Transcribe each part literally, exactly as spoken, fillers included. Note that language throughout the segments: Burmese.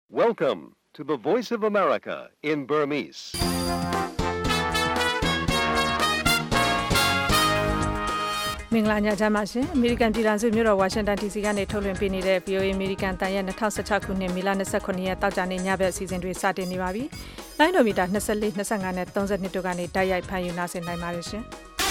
Welcome to the Voice of America in Burmese. ။မင်္ဂလာညချမ်းပါရှင်။ American ပြည်ထောင်စုမြို့တော် Washington ဒီ စီ ကနေထုတ်လွှင့်ပေးနေတဲ့ ဗွီအိုအေ American တန်ရဲ့၂၀၁၆ခုနှစ်မေလ၂၇ရက်တောက်ကြနေ့ညဘက်အစီအစဉ်တွေစတင်နေပါပြီ။လိုင်းဒိုမီတာ၂၄ ၂၅နဲ့၃၂တို့ကနေတိုက်ရိုက်ဖန်ယူနာဆင်နိုင်ပါတယ်ရှင်။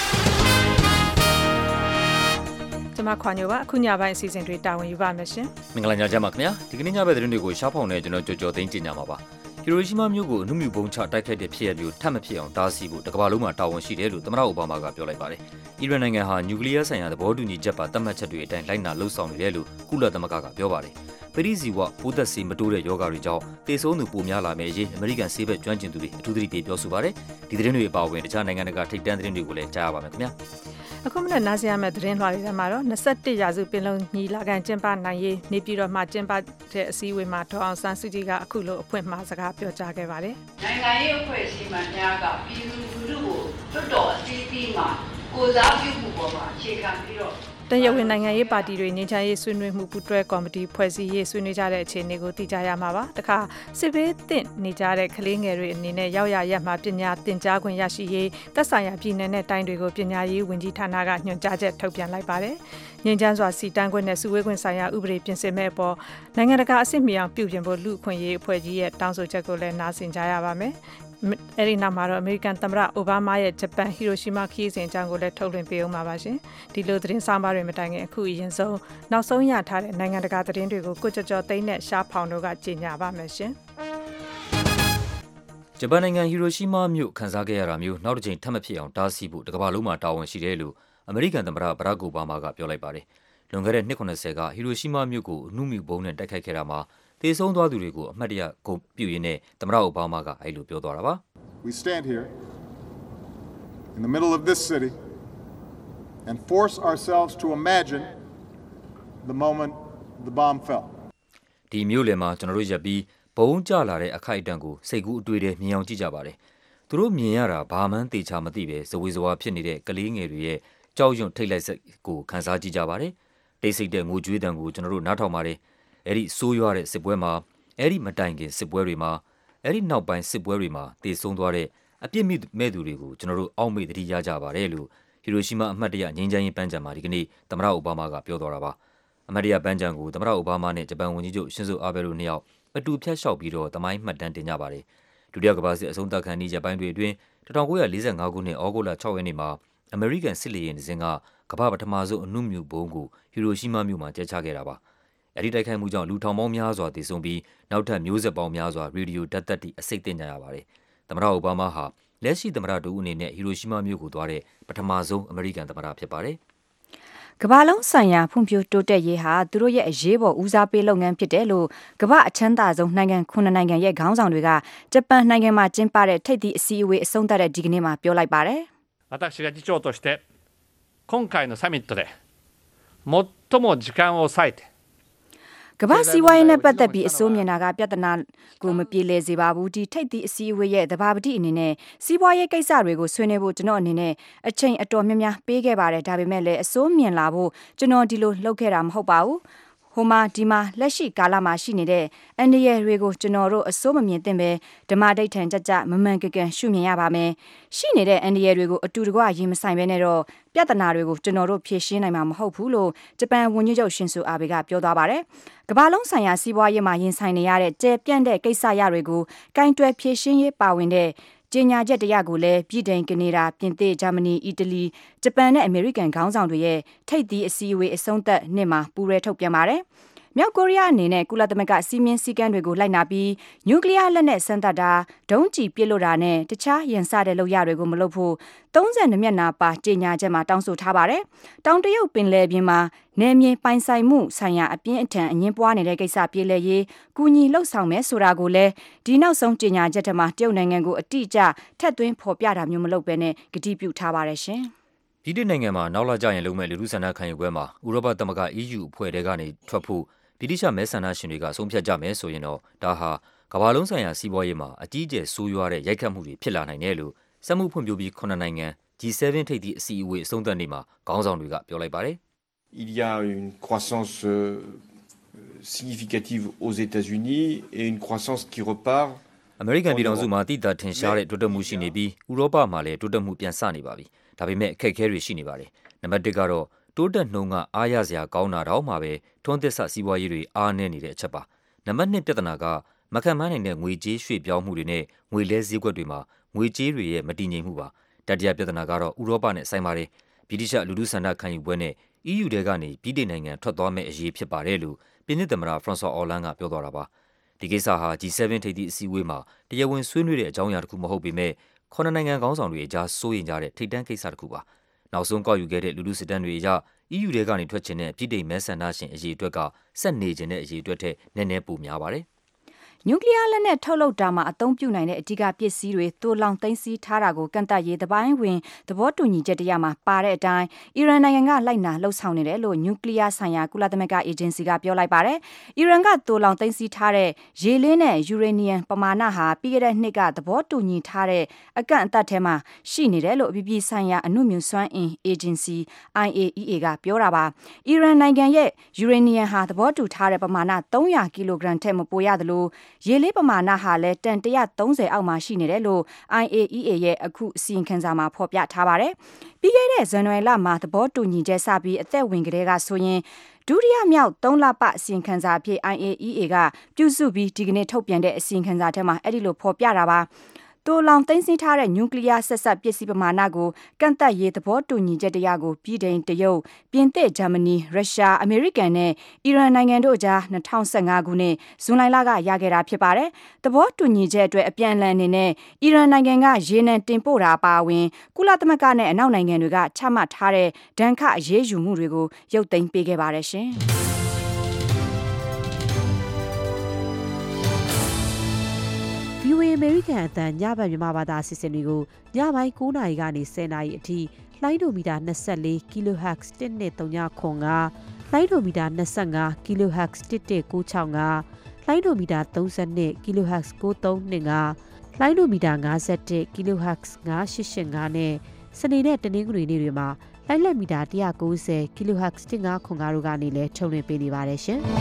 ကျွန်မခွာညိုပါအခုညပိုင်းအစီအစဉ်တွေတာဝန်ယူပါမယ်ရှင်။မင်္ဂလာညချမ်းပါခင်ဗျာ။ဒီကနေ့ညဘက်သတင်းတွေကိုရှားဖောင်နေကျွန်တော်ကြော်ကြော်သိန်းကြင်ကြမှာပါ။ဟီရိုရှီမာမြို့ကိုအနုမြူဘုံချတိုက်ခိုက်တဲ့ဖြစ်ရပ်မျိုးထပ်မဖြစ်အောင်တားဆီးဖို့တကမ္ဘာလုံးမှာတာဝန်ရှိတယ်လို့သမ္မတအိုဘားမားကပြောလိုက်ပါတယ်။အီရန်နိုင်ငံဟာနျူကလ িয়ার ဆိုင်ရာသဘောတူညီချက်ပါသတ်မှတ်ချက်တွေအတိုင်းလိုက်နာလှုပ်ဆောင်နေတယ်လို့ကုလသမဂ္ဂကပြောပါတယ်။ပရိစီဝပိုးသက်စီမတိုးတဲ့ယောဂတွေကြောင့်တေဆုံးသူပိုများလာမယ့်အရေးအမေရိကန်ဆေးဘက်ကျွမ်းကျင်သူတွေအထူးသတိပေးပြောဆိုပါတယ်။ဒီသတင်းတွေအပါအဝင်တခြားနိုင်ငံတကာထိပ်တန်းသတင်းတွေကိုလည်းကြားရပါမယ်ခင်ဗျာ။အခုမနေ့နားဆင်ရမယ့်သတင်းလွှာတွေထဲမှာတော့၂၁ရာစုပင်လုံညီလာခံကျင်းပနိုင်ရေးနေပြည်တော်မှာကျင်းပတဲ့အစည်းအဝေးမှာဒေါ်အောင်ဆန်းစုကြည်ကအခုလိုအဖွင့်မှာစကားပြောကြားခဲ့ပါတယ်။နိုင်ငံရေးအဖွဲ့အစည်းမှများကပြည်သူလူထုကိုလွတ်တော်အစည်းအဝေးမှာကိုစားပြုမှုပေါ်မှာအခြေခံပြီးတော့တရားဝင်နိုင်ငံရေးပါတီတွေငြိမ်းချမ်းရေးဆွေးနွေးမှုပူးတွဲကော်မတီဖွဲ့စည်းရေးဆွေးနွေးကြတဲ့အခြေအနေကိုသိကြရမှာပါ။တခါစစ်ဘေးသင့်နေကြတဲ့ကလေးငယ်တွေအနေနဲ့ရောက်ရရက်မှာပညာသင်ကြားခွင့်ရရှိရေးသက်ဆိုင်ရာပြည်နယ်နဲ့တိုင်းတွေကိုပညာရေးဝန်ကြီးဌာနကညွှန်ကြားချက်ထုတ်ပြန်လိုက်ပါတယ်။ငြိမ်းချမ်းစွာစီတန်းခွင့်နဲ့စုဝေးခွင့်ဆိုင်ရာဥပဒေပြင်ဆင်မဲ့အပေါ်နိုင်ငံတကာအဆင့်မီအောင်ပြုပြင်ဖို့လူ့အခွင့်အရေးအဖွဲ့ကြီးရဲ့တောင်းဆိုချက်ကိုလည်းနားဆင်ကြရပါမယ်။အဲ့ဒီနောက်မှာတော့အမေရိကန်သမ္မတအိုဘားမားရဲ့ဂျပန်ဟီရိုရှီမာခရီးစဉ်အကြောင်းကိုလည်းထုတ်လွှင့်ပေးအောင်ပါပါရှင်ဒီလိုသတင်းဆောင်ပါတွေမတိုင်ခင်အခုအရင်ဆုံးနောက်ဆုံးရထားတဲ့နိုင်ငံတကာသတင်းတွေကိုကိုကြော်ကြော်သိန်းနဲ့ရှားဖောင်တို့ကကြေညာပါမယ်ရှင်ဂျပန်နိုင်ငံဟီရိုရှီမာမြို့ခန်းစားခဲ့ရတာမျိုးနောက်တစ်ချိန်ထပ်မဖြစ်အောင်တားဆီးဖို့တကမ္ဘာလုံးမှာတာဝန်ရှိတယ်လို့အမေရိကန်သမ္မတဘရက်အိုဘားမားကပြောလိုက်ပါတယ်လွန်ခဲ့တဲ့နှစ်၇၀ကဟီရိုရှီမာမြို့ကိုအနုမြူဘုံနဲ့တိုက်ခိုက်ခဲ့တာမှာသေဆုံးသွားသူတွေကိုအမှတ်တရဂုဏ်ပြုရင်းနဲ့သမ္မတအိုဘားမားကအဲ့လိုပြောသွားတာပါ We stand here in the middle of this city and force ourselves to imagine the moment the bomb fell. ဒီမြို့လယ်မှာကျွန်တော်တို့ရပ်ပြီးဘုံကျလာတဲ့အခိုက်အတန့်ကိုစိတ်ကူးအတွေ့နဲ့မြင်အောင်ကြည့်ကြပါတယ်။သူတို့မြင်ရတာဘာမှန်းသေချာမသိပဲဇဝေဇဝါဖြစ်နေတဲ့ကလေးငယ်တွေရဲ့ကြောက်ရွံ့ထိတ်လိုက်စိတ်ကိုခန်းစားကြည့်ကြပါတယ်။တိတ်ဆိတ်တဲ့ငိုကြွေးတံကိုကျွန်တော်တို့နားထောင်ပါတယ်။အဲ့ဒီဆိုးရွားတဲ့စစ်ပွဲမှာအဲ့ဒီမတိုင်ခင်စစ်ပွဲတွေမှာအဲ့ဒီနောက်ပိုင်းစစ်ပွဲတွေမှာတေဆုံးသွားတဲ့အပြစ်မဲ့သူတွေကိုကျွန်တော်တို့အောက်မေ့သတိရကြပါတယ်လို့ဟီရိုရှီမာအမှတ်တရငြိမ်းချမ်းရေးပန်းခြံမှာဒီကနေ့သမ္မတအိုဘားမားကပြောသွားတာပါအမှတ်တရပန်းခြံကိုသမ္မတအိုဘားမားနဲ့ဂျပန်ဝန်ကြီးချုပ်ရှင်ဇိုအာဘဲတို့နှစ်ယောက်အတူဖြတ်လျှောက်ပြီးတော့သမိုင်းမှတ်တမ်းတင်ကြပါတယ်ဒုတိယကမ္ဘာစစ်အဆုံးသတ်ခံဒီဂျပန်တွေအတွင်း၁၉၄၅ခုနှစ်ဩဂုတ်လ၆ရက်နေ့မှာအမေရိကန်စစ်လေယာဉ်တစ်စင်းကကမ္ဘာပထမဆုံးအနုမြူဘုံကိုဟီရိုရှီမာမြို့မှာကျဲချခဲ့တာပါအဲဒီတိုက်ခိုက်မှုကြောင့်လူထောင်ပေါင်းများစွာသေဆုံးပြီးနောက်ထပ်မျိုးဆက်ပေါင်းများစွာရေဒီယိုဓာတ်သက်တွေအစိတ်သိမ်းကြရပါတယ်။သမ္မတအိုဘားမားဟာလက်ရှိသမ္မတဒူအနေနဲ့ဟီရိုရှီမာမြို့ကိုသွားတဲ့ပထမဆုံးအမေရိကန်သမ္မတဖြစ်ပါတယ်။ကမ္ဘာလုံးဆိုင်ရာဖွံ့ဖြိုးတိုးတက်ရေးဟာသူတို့ရဲ့အရေးပေါ်ဦးစားပေးလုပ်ငန်းဖြစ်တယ်လို့ကမ္ဘာအချမ်းသာဆုံးနိုင်ငံခုနှစ်နိုင်ငံရဲ့ခေါင်းဆောင်တွေကဂျပန်နိုင်ငံမှာကျင်းပတဲ့ထိပ်သီးအစည်းအဝေးအဆုံးသတ်တဲ့ဒီကနေ့မှာပြောလိုက်ပါတယ်။私が議長として今回のサミットで最も時間を割いてကမ္ဘာစီးပွားရေးနဲ့ပတ်သက်ပြီးအစိုးမြင်တာကပြဿနာကိုမပြေလည်စေပါဘူးဒီထိပ်သီးအစည်းအဝေးရဲ့သဘာပတိအနေနဲ့စီးပွားရေးကိစ္စတွေကိုဆွေးနွေးဖို့ကျွန်တော်အနေနဲ့အချိန်အတော်များများပေးခဲ့ပါတယ်ဒါပေမဲ့လည်းအစိုးမြင်လာဖို့ကျွန်တော်ဒီလိုလုပ်ခဲ့တာမဟုတ်ပါဘူးဟိုမှာဒီမှာလက်ရှိကာလမှာရှိနေတဲ့အန်ဒီရယ်တွေကိုကျွန်တော်တို့အစိုးမမြင်သင့်ပဲဓမ္မဒိဋ္ဌံကြကြမမှန်ကန်ကန်ရှုမြင်ရပါမယ်ရှိနေတဲ့အန်ဒီရယ်တွေကိုအတူတကွရင်မဆိုင်ပဲနဲ့တော့ပြဿနာတွေကိုကျွန်တော်တို့ဖြေရှင်းနိုင်မှာမဟုတ်ဘူးလို့ဂျပန်ဝန်ကြီးချုပ်ရှင်ဆိုအာဘေကပြောသွားပါတယ်ကမ္ဘာလုံးဆိုင်ရာစီးပွားရေးမှာရင်ဆိုင်နေရတဲ့ကျယ်ပြန့်တဲ့ကိစ္စရတွေကိုကင်တွယ်ဖြေရှင်းရေးပါဝင်တဲ့ကြေညာချက်တရကိုလည်းပြည်တိုင်ကနေဒါပြင်သစ်ဂျာမနီအီတလီဂျပန်နဲ့အမေရိကန်ခေါင်းဆောင်တွေရဲ့ထိပ်သီးအစည်းအဝေးအဆုံးသတ်နှစ်မှာပူးရဲထုတ်ပြန်ပါတယ်မြောက်ကိုရီးယားအနေနဲ့ကုလသမဂ္ဂစီမင်းစည်းကမ်းတွေကိုလိုက်နာပြီးနျူကလ িয়ার လက်နက်စမ်းသပ်တာဒုံးကျည်ပစ်လွှတ်တာနဲ့တခြားရန်စတဲ့လုပ်ရတွေကိုမလုပ်ဖို့၃၂မျက်နှာပါကြေညာချက်မှာတောင်းဆိုထားပါတယ်။တောင်တရုတ်ပင်လယ်ပြင်မှာနယ်မြေပိုင်ဆိုင်မှုဆိုင်ရာအပြင်းအထန်အငင်းပွားနေတဲ့ကိစ္စပြေလည်ရေးကူညီလှုပ်ဆောင်မယ်ဆိုတာကိုလည်းဒီနောက်ဆုံးကြေညာချက်ထဲမှာတရုတ်နိုင်ငံကိုအတိအကျထက်သွင်းဖော်ပြတာမျိုးမလုပ်ဘဲနဲ့ကတိပြုထားပါတယ်ရှင်။ဒီတစ်နိုင်ငံမှာနောက်လာကြရင်လုံးမဲ့လူလူဆန္ဒခံယူပွဲမှာဥရောပသမဂ္ဂ E U အဖွဲ့ထဲကနေထွက်ဖို့ဗြိတိရှမဲဆန္ဒရှင်တွေကဆုံးဖြတ်ကြမယ်ဆိုရင်တော့ဒါဟာကမ္ဘာလုံးဆိုင်ရာစီးပွားရေးမှာအကြီးအကျယ်ဆိုးရွားတဲ့ရိုက်ခတ်မှုတွေဖြစ်လာနိုင်တယ်လို့စက်မှုဖွံ့ဖြိုးပြီးခုနှစ်နိုင်ငံ G 7 ထိပ်သီးအစည်းအဝေးအဆုံးသတ်နေ့မှာခေါင်းဆောင်တွေကပြောလိုက်ပါတယ် Il y a une croissance significative aux États-Unis et une croissance qui repart အမေရိကန်ပြည်ထောင်စုမှာတည်တာထင်ရှားတဲ့တိုးတက်မှုရှိနေပြီးဥရောပမှာလည်းတိုးတက်မှုပြန်ဆနေပါပြီ။ဒါပေမဲ့အခက်အခဲတွေရှိနေပါတယ်။နံပါတ်တစ်ကတော့တိုးတက်နှုန်းကအားရစရာကောင်းတာတော့မှပဲထွန်းသစ်ဆစီးပွားရေးတွေအားနည်းနေတဲ့အချက်ပါ။နံပါတ်နှစ်ပြဿနာကမခံမနိုင်တဲ့ငွေကြေးရွှေ့ပြောင်းမှုတွေနဲ့ငွေလဲဈေးကွက်တွေမှာငွေကြေးတွေရဲ့မတည်ငြိမ်မှုပါ။တတိယပြဿနာကတော့ဥရောပနဲ့ဆိုင်ပါတယ်။ဗြိတိရှလူထုဆန္ဒခံယူပွဲနဲ့ E U ထဲကနေပြည်ထောင်နိုင်ငံထွက်သွားမဲ့အရေးဖြစ်ပါတယ်လို့ပြင်သစ်သမ္မတဖရန့်ဆွာအော်လန်းကပြောသွားတာပါ။ဒီကိစ္စဟာ G เซเว่น ထိပ်သီးအစည်းအဝေးမှာတရားဝင်ဆွေးနွေးတဲ့အကြောင်းအရာတစ်ခုမဟုတ်ပေမဲ့ခုနှစ်နိုင်ငံခေါင်းဆောင်တွေအကြားစိုးရိမ်ကြတဲ့ထိပ်တန်းကိစ္စတစ်ခုပါ။နောက်ဆုံးကောက်ယူခဲ့တဲ့လူထုစစ်တမ်းတွေအရ E U ထဲကနေထွက်ချင်တဲ့ပြည်ထောင်မဲဆန္ဒရှင်အရေးအတွက်ကဆက်နေခြင်းတဲ့အရေးအတွက်ထက်နည်းနည်းပိုများပါတယ်။နျူကလ িয়ার လက်နက်ထုတ်လုပ်တာမှာအသုံးပြုနိုင်တဲ့အဓိကပစ္စည်းတွေတိုးလောင်သိမ်းဆည်းထားတာကိုကန့်သတ်ရေးတပိုင်းဝင်သဘောတူညီချက်တရမှာပါတဲ့အတိုင်းအီရန်နိုင်ငံကလိုက်နာလှုပ်ဆောင်နေတယ်လို့နျူကလ িয়ার ဆိုင်ရာကုလသမဂ္ဂအေဂျင်စီကပြောလိုက်ပါတယ်။အီရန်ကတိုးလောင်သိမ်းဆည်းထားတဲ့ရေလေးနဲ့ယူရေနီယံပမာဏဟာပြီးခဲ့တဲ့နှစ်ကသဘောတူညီထားတဲ့အကန့်အသတ်ထဲမှာရှိနေတယ်လို့အပြည်ပြည်ဆိုင်ရာအနုမြူစွမ်းအင်အေဂျင်စီ I A E A ကပြောတာပါ။အီရန်နိုင်ငံရဲ့ယူရေနီယံဟာသဘောတူထားတဲ့ပမာဏသုံးရာကီလိုဂရမ်ထက်မပိုရသလိုရေလေးပမာဏဟာလည်းတန်one hundred thirtyအောက်မှာရှိနေတယ်လို့ I A E A ရဲ့အခုအစီရင်ခံစာမှာဖော်ပြထားပါတယ်။ပြီးခဲ့တဲ့ဇန်နဝါရီလမှာသဘောတူညီချက်စပြီးအသက်ဝင်ကလေးကဆိုရင်ဒုတိယမြောက်သုံးလပအစီရင်ခံစာအဖြစ် I A E A ကပြုစုပြီးဒီကနေ့ထုတ်ပြန်တဲ့အစီရင်ခံစာထဲမှာအဲ့ဒီလိုဖော်ပြတာပါ။တိုးလောင်သိမ်းဆည်းထားတဲ့နျူကလ িয়ার ဆက်ဆက်ပစ္စည်းပမာဏကိုကန့်သတ်ရေးသဘောတူညီချက်တရားကိုပြည်ထောင်တရုတ်ပြင်သစ်ဂျာမနီရုရှားအမေရိကန်နဲ့အီရန်နိုင်ငံတို့ကြားtwo thousand fifteenခုနှစ်ဇွန်လလကရခဲ့တာဖြစ်ပါတယ်။သဘောတူညီချက်အတွက်အပြန်အလှန်အနေနဲ့အီရန်နိုင်ငံကရေနံတင်ပို့တာပါဝင်ကုလသမဂ္ဂနဲ့အနောက်နိုင်ငံတွေကချမှတ်ထားတဲ့ဒဏ်ခတ်အရေးယူမှုတွေကိုရုပ်သိမ်းပေးခဲ့ပါတယ်ရှင်။ V O A အမေရိကန်အသံညဘက်မြန်မာဘာသာအစီအစဉ်တွေကိုညပိုင်းnineနာရီကနေtenနာရီအထိလိုင်းဒိုမီတာtwenty-four ကီလိုဟက်ဇ်one one three fiveလိုင်းဒိုမီတာtwenty-fiveကီလိုဟက်ဇ်one one nine sixလိုင်းဒိုမီတာthirty-twoကီလိုဟက်ဇ်nine three two fiveလိုင်းဒိုမီတာfifty-oneကီလိုဟက်ဇ်five eight eight fiveနဲ့စနေနဲ့တနင်္ဂနွေနေ့တွေမှာလိုင်းလက်မီတာone ninetyကီလိုဟက်ဇ်one five fiveတို့ကနေလည်းထုတ်လွှင့်ပေးနေပါတယ်ရှင်။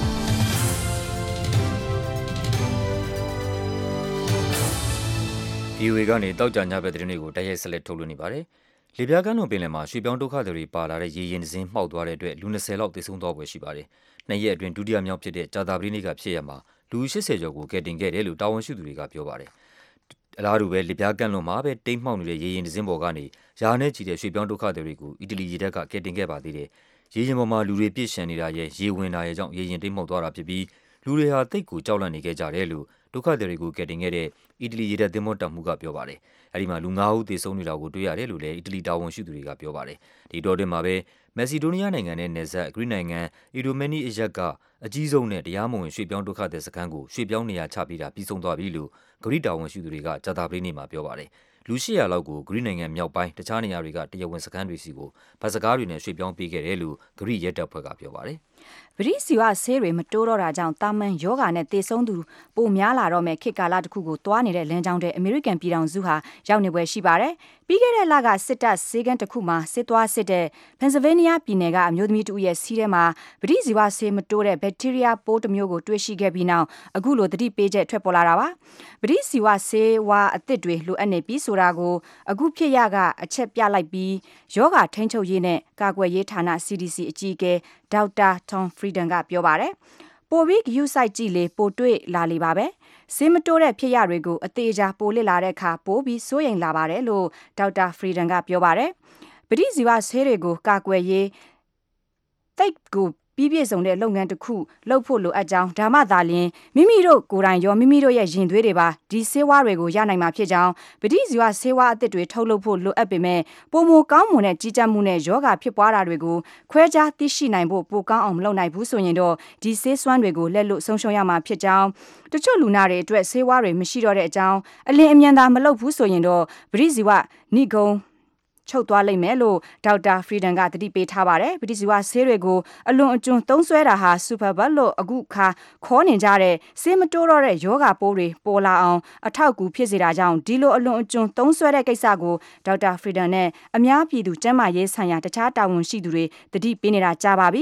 V O A ကနေတောက်ကြညဘက်သတင်းတွေကိုတိုက်ရိုက်ဆက်လက်ထုတ်လွှင့်နေပါတယ်။လေပြားကမ်းလွန်ပင်လယ်မှာရွှေပြောင်းဒုက္ခသည်တွေပါလာတဲ့ရေရင်စင်းမှောက်သွားတဲ့အတွက်လူtwentyလောက်သေဆုံးသွားပွဲရှိပါတယ်။နှစ်ရက်အတွင်းဒုတိယမြောက်ဖြစ်တဲ့ကြာသပတေးနေ့ကဖြစ်ရမှာလူeightyကျော်ကိုကယ်တင်ခဲ့တယ်လို့တာဝန်ရှိသူတွေကပြောပါတယ်။အလားတူပဲလေပြားကမ်းလွန်မှာပဲတိမ်မှောက်နေတဲ့ရေရင်စင်းပေါ်ကနေရာနဲ့ချီတဲ့ရွှေပြောင်းဒုက္ခသည်တွေကိုအီတလီရေတပ်ကကယ်တင်ခဲ့ပါသေးတယ်။ရေရင်ပေါ်မှာလူတွေပြည့်ရှံနေတာရဲ့ရေဝင်တာရဲ့ကြောင့်ရေရင်တိမ်မှောက်သွားတာဖြစ်ပြီးလူတွေဟာတိတ်ကိုကြောက်လန့်နေခဲ့ကြတယ်လို့ဒုက္ခသည်တွေကိုကယ်တင်ခဲ့တဲ့အီတလီရေတပ်သင်္ဘောတပ်မှူးကပြောပါတယ်။အဲဒီမှာလူnineဦးသေဆုံးနေတာကိုတွေ့ရတယ်လို့လည်းအီတလီတာဝန်ရှိသူတွေကပြောပါတယ်။ဒီတော့တွင်မှာပဲမက်ဆီဒိုးနီးယားနိုင်ငံနဲ့နယ်စပ်ဂရိနိုင်ငံအီဒိုမဲနီအရပ်ကအကြီးဆုံးနဲ့တရားမဝင်ရွှေ့ပြောင်းဒုက္ခသည်စခန်းကိုရွှေ့ပြောင်းနေရာချပေးတာပြီးဆုံးသွားပြီလို့ဂရိတာဝန်ရှိသူတွေကကြာသပတေးနေ့မှာပြောပါတယ်။လူeight hundredလောက်ကိုဂရိနိုင်ငံမြောက်ပိုင်းတခြားနေရာတွေကတရားဝင်စခန်းတွေစီကိုဗတ်စကားတွေနဲ့ရွှေ့ပြောင်းပေးခဲ့တယ်လို့ဂရိရဲတပ်ဖွဲ့ကပြောပါတယ်။ပရိစီဝဆေးတွေမတိုးတော့တာကြောင့်တာမန်ယောဂါနဲ့သေဆုံးသူပိုများလာတော့မဲ့ခေတ်ကာလတစ်ခုကိုတွားနေတဲ့လမ်းကြောင်းတဲ့အမေရိကန်ပြည်ထောင်စုဟာရောက်နေပွဲရှိပါတယ်။ပြီးခဲ့တဲ့လကစစ်တပ်ဆေးကန်းတစ်ခုမှာစစ်သွားစစ်တဲ့ပန်ဆယ်ဗေးနီးယားပြည်နယ်ကအမျိုးသမီးတူရဲ့စီးထဲမှာပရိစီဝဆေးမတိုးတဲ့ဘက်တီးရီးယားပိုးတစ်မျိုးကိုတွေ့ရှိခဲ့ပြီးနောက်အခုလိုသတိပေးချက်ထွက်ပေါ်လာတာပါ။ပရိစီဝဆေးဝါအသစ်တွေလိုအပ်နေပြီးဆိုတာကိုအခုဖြစ်ရကအချက်ပြလိုက်ပြီးယောဂါထိန်းချုပ်ရေးနဲ့ကာကွယ်ရေးဌာန C D C အကြီးအကဲဒေါက်တာ Tom Frieden ကပြောပါတယ်။ပိုပြီးဂရုစိုက်ကြည့်လေပိုတွေ့လာလေပါပဲ။ဆေးမတိုးတဲ့ဖြစ်ရတွေကိုအသေးချာပိုလစ်လာတဲ့အခါပိုပြီးစိုးရိမ်လာပါတယ်လို့ဒေါက်တာ Frieden ကပြောပါတယ်။ပရိဇီဝဆေးတွေကိုကာကွယ်ရေးတိတ်ကိုပြီးပြည့်စုံတဲ့လုပ်ငန်းတစ်ခုလုပ်ဖို့လိုအပ်ကြောင်းဒါမှသာလျှင်မိမိတို့ကိုယ်တိုင်ရောမိမိတို့ရဲ့ရင်သွေးတွေပါဒီဆေးဝါးတွေကိုရနိုင်မှာဖြစ်ကြောင်းပဋိဇီဝဆေးဝါးအသစ်တွေထုတ်လုပ်ဖို့လိုအပ်ပေမဲ့ပုံမကောင်းမွန်တဲ့ကြီးကြပ်မှုနဲ့ယောဂဖြစ်ပွားတာတွေကိုခွဲခြားသိရှိနိုင်ဖို့ပိုကောင်းအောင်မလုပ်နိုင်ဘူးဆိုရင်တော့ဒီဆေးစွမ်းတွေကိုလက်လွတ်ဆုံးရှုံးရမှာဖြစ်ကြောင်းတချို့လူနာတွေအတွက်ဆေးဝါးတွေမရှိတော့တဲ့အကြောင်းအလင်းအမြန်သာမလုပ်ဘူးဆိုရင်တော့ပဋိဇီဝနိဂုံးချုပ်သွားလိမ့်မယ်လို့ဒေါက်တာ Frieden ကသတိပေးထားပါတယ်ပဋိဇီဝဆေးတွေကိုအလွန်အကျွံသုံးစွဲတာဟာ super bug လို့အခုခါခေါ်နေကြတဲ့ဆေးမတိုးတော့တဲ့ယောဂပိုးတွေပေါ်လာအောင်အထောက်အကူဖြစ်စေတာကြောင့်ဒီလိုအလွန်အကျွံသုံးစွဲတဲ့ကိစ္စကိုဒေါက်တာ Frieden နဲ့အများပြည်သူကျန်းမာရေးဆိုင်ရာတခြားတာဝန်ရှိသူတွေသတိပေးနေတာကြားပါပြီ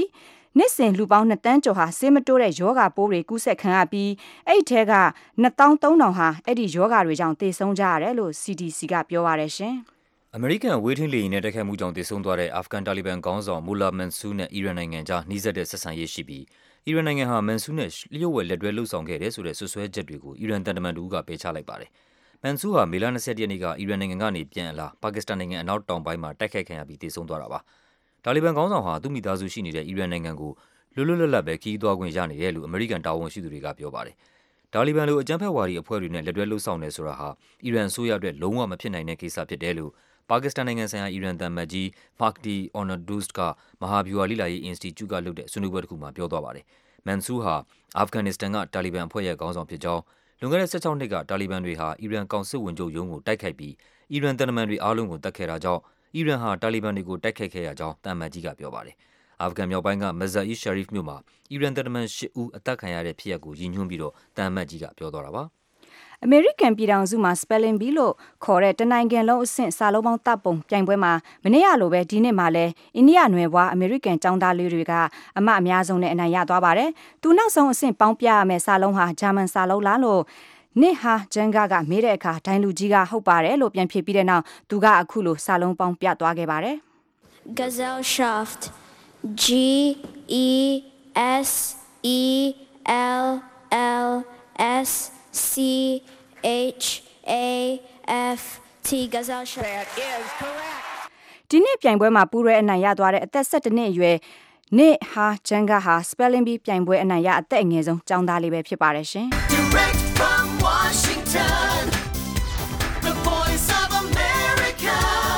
နှစ်စဉ်လူပေါင်းနှစ်တန်းကျော်ဟာဆေးမတိုးတဲ့ယောဂပိုးတွေကူးစက်ခံရပြီးအဲ့ဒီထဲကနှစ်သောင်းသုံးထောင်ဟာအဲ့ဒီယောဂတွေကြောင့်သေဆုံးကြရတယ်လို့ C D C ကပြောပါတယ်ရှင်အမေရိကန်ဝေးထင်းလေယာဉ်နဲ့တိုက်ခိုက်မှုကြောင့်သေဆုံးသွားတဲ့အာဖဂန်တာလီဘန်ခေါင်းဆောင်မူလာမန်ဆူနဲ့အီရန်နိုင်ငံကြားနှီးစပ်တဲ့ဆက်ဆံရေးရှိပြီးအီရန်နိုင်ငံဟာမန်ဆူနဲ့လျှို့ဝှက်လက်တွဲလှုပ်ဆောင်ခဲ့တယ်ဆိုတဲ့ဆွဆွဲချက်တွေကိုအီရန်တန်တမန်တူကပယ်ချလိုက်ပါတယ်။မန်ဆူဟာမေလ၂၁ရက်နေ့ကအီရန်နိုင်ငံကနေပြန်အလာပါကစ္စတန်နိုင်ငံအနောက်တောင်ပိုင်းမှာတိုက်ခိုက်ခံရပြီးသေဆုံးသွားတာပါ။တာလီဘန်ခေါင်းဆောင်ဟာသူ့မိသားစုရှိနေတဲ့အီရန်နိုင်ငံကိုလွတ်လွတ်လပ်လပ်ပဲခီးသွားခွင့်ရနေတယ်လို့အမေရိကန်တာဝန်ရှိသူတွေကပြောပါတယ်။တာလီဘန်လိုအကြမ်းဖက်ဝါဒီအဖွဲ့တွေနဲ့လက်တွဲလှုပ်ဆောင်နေဆိုတာဟာအီရန်အစိုးရအတွက်လုံးဝမဖြစ်နိုင်တဲ့ကိစ္စဖြစ်တယ်လို့ပါကစ္စတန်နိုင်ငံဆိုင်ရာအီရန်သံအမတ်ကြီး Mahdi Onadust ကမဟာဗျူဟာလေ့လာရေးအင်စတီကျုကလုပ်တဲ့ဆွေးနွေးပွဲတစ်ခုမှာပြောသွားပါတယ်။မန်ဆူဟာအာဖဂန်နစ္စတန်ကတာလီဘန်အဖွဲ့ရဲ့ခေါင်းဆောင်ဖြစ်ကြောင်းလွန်ခဲ့တဲ့၁၆နှစ်ကတာလီဘန်တွေဟာအီရန်ကောင်စစ်ဝန်ချုပ်ရုံးကိုတိုက်ခိုက်ပြီးအီရန်တန်တမန်တွေအားလုံးကိုတပ်ခဲ့တာကြောင့်အီရန်ဟာတာလီဘန်တွေကိုတိုက်ခိုက်ခဲ့ရကြောင်းသံအမတ်ကြီးကပြောပါတယ်။အာဖဂန်မြောက်ပိုင်းကမဇာအီရှာရီဖ်မြို့မှာအီရန်တန်တမန်၈ဦးအသက်ခံရတဲ့ဖြစ်ရပ်ကိုရည်ညွှန်းပြီးတော့သံအမတ်ကြီးကပြောသွားတာပါ။အမေရိကန်ပြည်ထောင်စုမှာ Spelling Bee လို့ခေါ်တဲ့တနိုင်ငံလုံးအဆင့်စာလုံးပေါင်းတပ်ပုံပြိုင်ပွဲမှာမနေ့ကလိုပဲဒီနှစ်မှာလဲအိန္ဒိယနွယ်ဘွားအမေရိကန်ကျောင်းသားလေးတွေကအမအများဆုံးနဲ့အနိုင်ရသွားပါတယ်။သူနောက်ဆုံးအဆင့်ပေါင်းပြရမယ့်စာလုံးဟာဂျာမန်စာလုံးလားလို့နစ်ဟာဂျန်ဂါကမေးတဲ့အခါဒိုင်လူကြီးကဟုတ်ပါတယ်လို့ပြန်ဖြေပြီးတဲ့နောက်သူကအခုလိုစာလုံးပေါင်းပြသွားခဲ့ပါတယ်။ Gesellschaft G E S E L L S C H A F T Gesellschaft That is correct ဒီနေ့ပြိုင်ပွဲမှာပူးရဲအနိုင်ရသွားတဲ့အသက်၁၁နှစ်အရွယ်နေဟာဂျန်ဂါဟာ Spelling Bee ပြိုင်ပွဲအနိုင်ရအသက်အငယ်ဆုံးကျောင်းသားလေးပဲဖြစ်ပါတယ်ရှင် Direct from Washington The Voice of America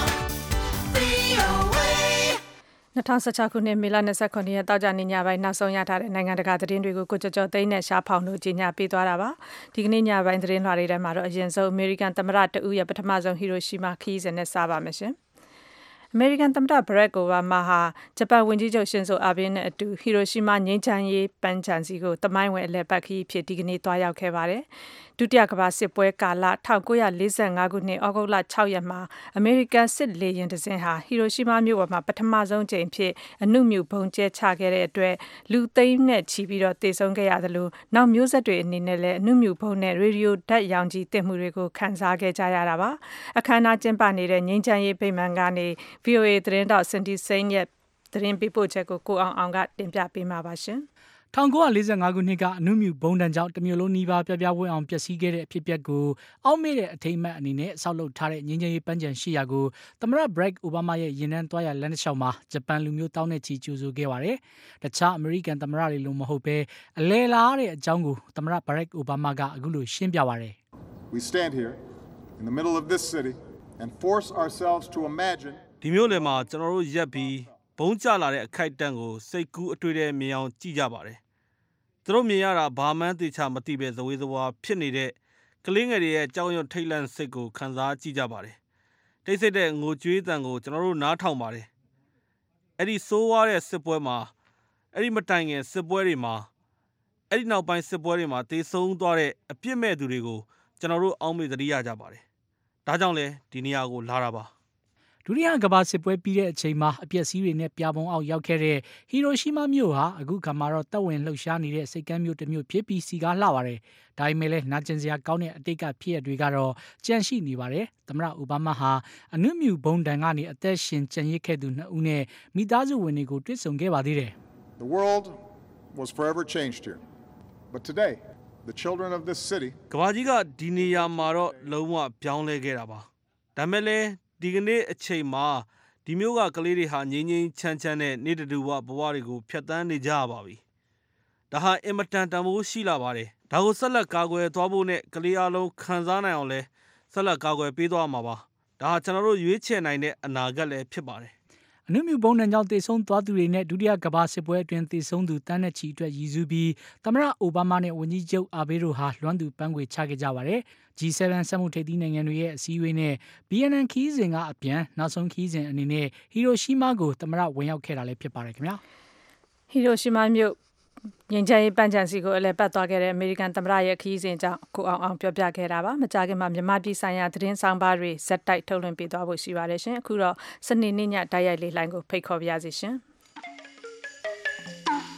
V O A ၂၀၁၆ခုနှစ်မေလ၂၉ရက်တောက်ကြနေညပိုင်းနောက်ဆုံးရထားတဲ့နိုင်ငံတကာသတင်းတွေကိုကိုကျော်ကျော်သိန်းနဲ့ရှားဖောင်တို့ကြီးညာပေးသွားတာပါဒီကနေ့ညပိုင်းသတင်းလွှာတွေထဲမှာတော့အရင်ဆုံးအမေရိကန်သမ္မတတဦးရဲ့ပထမဆုံးဟီရိုရှီမာခီးစဉ်နဲ့စပါမယ်ရှင်အမေရိကန်သမ္မတဘရက်အိုဘားမားဟာဂျပန်ဝန်ကြီးချုပ်ရှင်ဇိုအာဘေးနဲ့အတူဟီရိုရှီမာငြိမ်းချမ်းရေးပန်းခြံစီကိုတမိုင်းဝင်အလဲပတ်ခီးဖြစ်ဒီကနေ့သွားရောက်ခဲ့ပါတယ်ဒုတိယကမ္ဘာစစ်ပွဲကာလ၁၉၄၅ခုနှစ်ဩဂုတ်လ၆ရက်မှာအမေရိကန်စစ်လေယာဉ်တစ်စင်းဟာဟီရိုရှီမာမြို့ပေါ်မှာပထမဆုံးကြိမ်ဖြစ်အနုမြူဘုံကျဲချခဲ့တဲ့အတွက်လူသိန်းနဲ့ချီပြီးတော့တေဆုံးခဲ့ရသလိုနောက်မျိုးဆက်တွေအနေနဲ့လည်းအနုမြူဘုံနဲ့ရေဒီယိုဓာတ်ရောင်ခြည်တင်မှုတွေကိုခန်းစားခဲ့ကြရတာပါအခမ်းအနားကျင်းပနေတဲ့ငြိမ်းချမ်းရေးဗိမာန်ကနေ V O A သတင်းတောက်စင်တီစိန်ရဲ့သတင်းပေးပို့ချက်ကိုကိုအောင်အောင်ကတင်ပြပေးမှာပါရှင်၁၉၄၅ခုနှစ်ကအနုမြူဘုံတန်ကြောင့်တမျိုးလုံးနီးပါးပြပြဝဲအောင်ပျက်စီးခဲ့တဲ့အဖြစ်အပျက်ကိုအောက်မေ့တဲ့အထိမ်းအမှတ်အနေနဲ့ဆောက်လုပ်ထားတဲ့ငြိမ်းချမ်းရေးပန်းခြံရှိရာကိုသမ္မတဘရက်အိုဘားမားရဲ့ရင်နှန်းသွားရလမ်းတစ်လျှောက်မှာဂျပန်လူမျိုးတောင်းတဲ့ချီကြိုဆိုခဲ့ပါတယ်။တခြားအမေရိကန်သမ္မတတွေလိုမဟုတ်ဘဲအလဲလာတဲ့အကြောင်းကိုသမ္မတဘရက်အိုဘားမားကအခုလိုရှင်းပြပါတယ်။ We stand here in the middle of this city and force ourselves to imagine ဒီမျိုးလေမှာကျွန်တော်တို့ရက်ပြီးဘုံကျလာတဲ့အခိုက်အတန့်ကိုစိတ်ကူးအတွေ့တဲ့မြင်အောင်ကြည့်ကြပါတယ်သူတို့မြင်ရတာဘာမှန်းသိချမသိပဲဇဝေဇဝါဖြစ်နေတဲ့ကလေးငယ်တွေရဲ့ကြောက်ရွံ့ထိတ်လန့်စိတ်ကိုခံစားကြည့်ကြပါတယ်တိတ်ဆိတ်တဲ့ငိုကြွေးတန်ကိုကျွန်တော်တို့နားထောင်ပါတယ်အဲ့ဒီဆိုးဝါးတဲ့စစ်ပွဲမှာအဲ့ဒီမတိုင်ခင်စစ်ပွဲတွေမှာအဲ့ဒီနောက်ပိုင်းစစ်ပွဲတွေမှာတေဆုံးသွားတဲ့အပြစ်မဲ့သူတွေကိုကျွန်တော်တို့အောက်မေ့သတိရကြပါတယ်ဒါကြောင့်လဲဒီနေရာကိုလာတာပါဒုတိယကမ္ဘာစစ်ပွဲပြီးတဲ့အချိန်မှာအပျက်စီးတွေနဲ့ပြာပုံအောက်ရောက်ခဲ့တဲ့ဟီရိုရှီမာမြို့ဟာအခုခါမှာတော့တပ်ဝင်လှုပ်ရှားနေတဲ့စိတ်ကမ်းမြို့တစ်မြို့ဖြစ်ပြီးစီကားလှပါတယ်။ဒါပေမဲ့လည်းနာကျင်စရာကောင်းတဲ့အတိတ်ကဖြစ်ရတွေကတော့ကြန့်ရှိနေပါတယ်။သမ္မတအိုဘားမားဟာအနုမြူဘုံတန်ကနေအသက်ရှင်ကျန်ရစ်ခဲ့သူနှစ်ဦးနဲ့မိသားစုဝင်တွေကိုတွေ့ဆုံခဲ့ပါသေးတယ်။ The world was forever changed here. But today, the children of this city ကမ္ဘာကြီးကဒီနေရာမှာတော့လုံးဝပြောင်းလဲခဲ့တာပါ။ဒါမဲ့လည်းဒီကနေ့အချိန်မှာဒီမျိုးကကလေးတွေဟာငြိမ်းငြိမ်းချမ်းချမ်းနဲ့နေတူဝဘဝတွေကိုဖျက်ဆီးနေကြရပါပြီ။ဒါဟာအင်မတန်တန်ဖိုးရှိလာပါတယ်။ဒါကိုဆက်လက်ကာကွယ်သွားဖို့နဲ့ကလေးအလုံးခံစားနိုင်အောင်လဲဆက်လက်ကာကွယ်ပေးသွားမှာပါ။ဒါဟာကျွန်တော်တို့ရွေးချယ်နိုင်တဲ့အနာဂတ်လည်းဖြစ်ပါတယ်။အနုမြူဘုံတန်ကြောင့်တေဆုံးသွားသူတွေနဲ့ဒုတိယကမ္ဘာစစ်ပွဲအတွင်းတေဆုံးသူတန်းနဲ့ချီအတွက်ရည်စူးပြီးသမ္မတအိုဘားမားနဲ့ဝန်ကြီးချုပ်အာဘေးတို့ဟာလွှမ်းသူပန်းခွေချခဲ့ကြပါတယ်။ G 7 စက်မှုထိပ်သီးနိုင်ငံတွေရဲ့အစည်းအဝေးနဲ့ B N N ခီးစဉ်ကအပြန်နောက်ဆုံးခီးစဉ်အနေနဲ့ဟီရိုရှီမာကိုသမ္မတဝင်ရောက်ခဲ့တာလည်းဖြစ်ပါတယ်ခင်ဗျာ။ဟီရိုရှီမာမြို့ငြိမ်းချမ်းရေးပန်းခြံစီကိုအလဲပတ်သွားခဲ့တဲ့အမေရိကန်သမ္မတရဲ့ခီးစဉ်ကြောင့်ကိုအောင်အောင်ပြောပြခဲ့တာပါမကြာခင်မှာမြန်မာပြည်ဆိုင်ရာသတင်းဆောင်ပါတွေဇက်တိုက်ထုတ်လွှင့်ပေးသွားဖို့ရှိပါတယ်ရှင်အခုတော့စနေနေ့ညတိုက်ရိုက်လေးလိုင်းကိုဖိတ်ခေါ်ပါရစေရှင်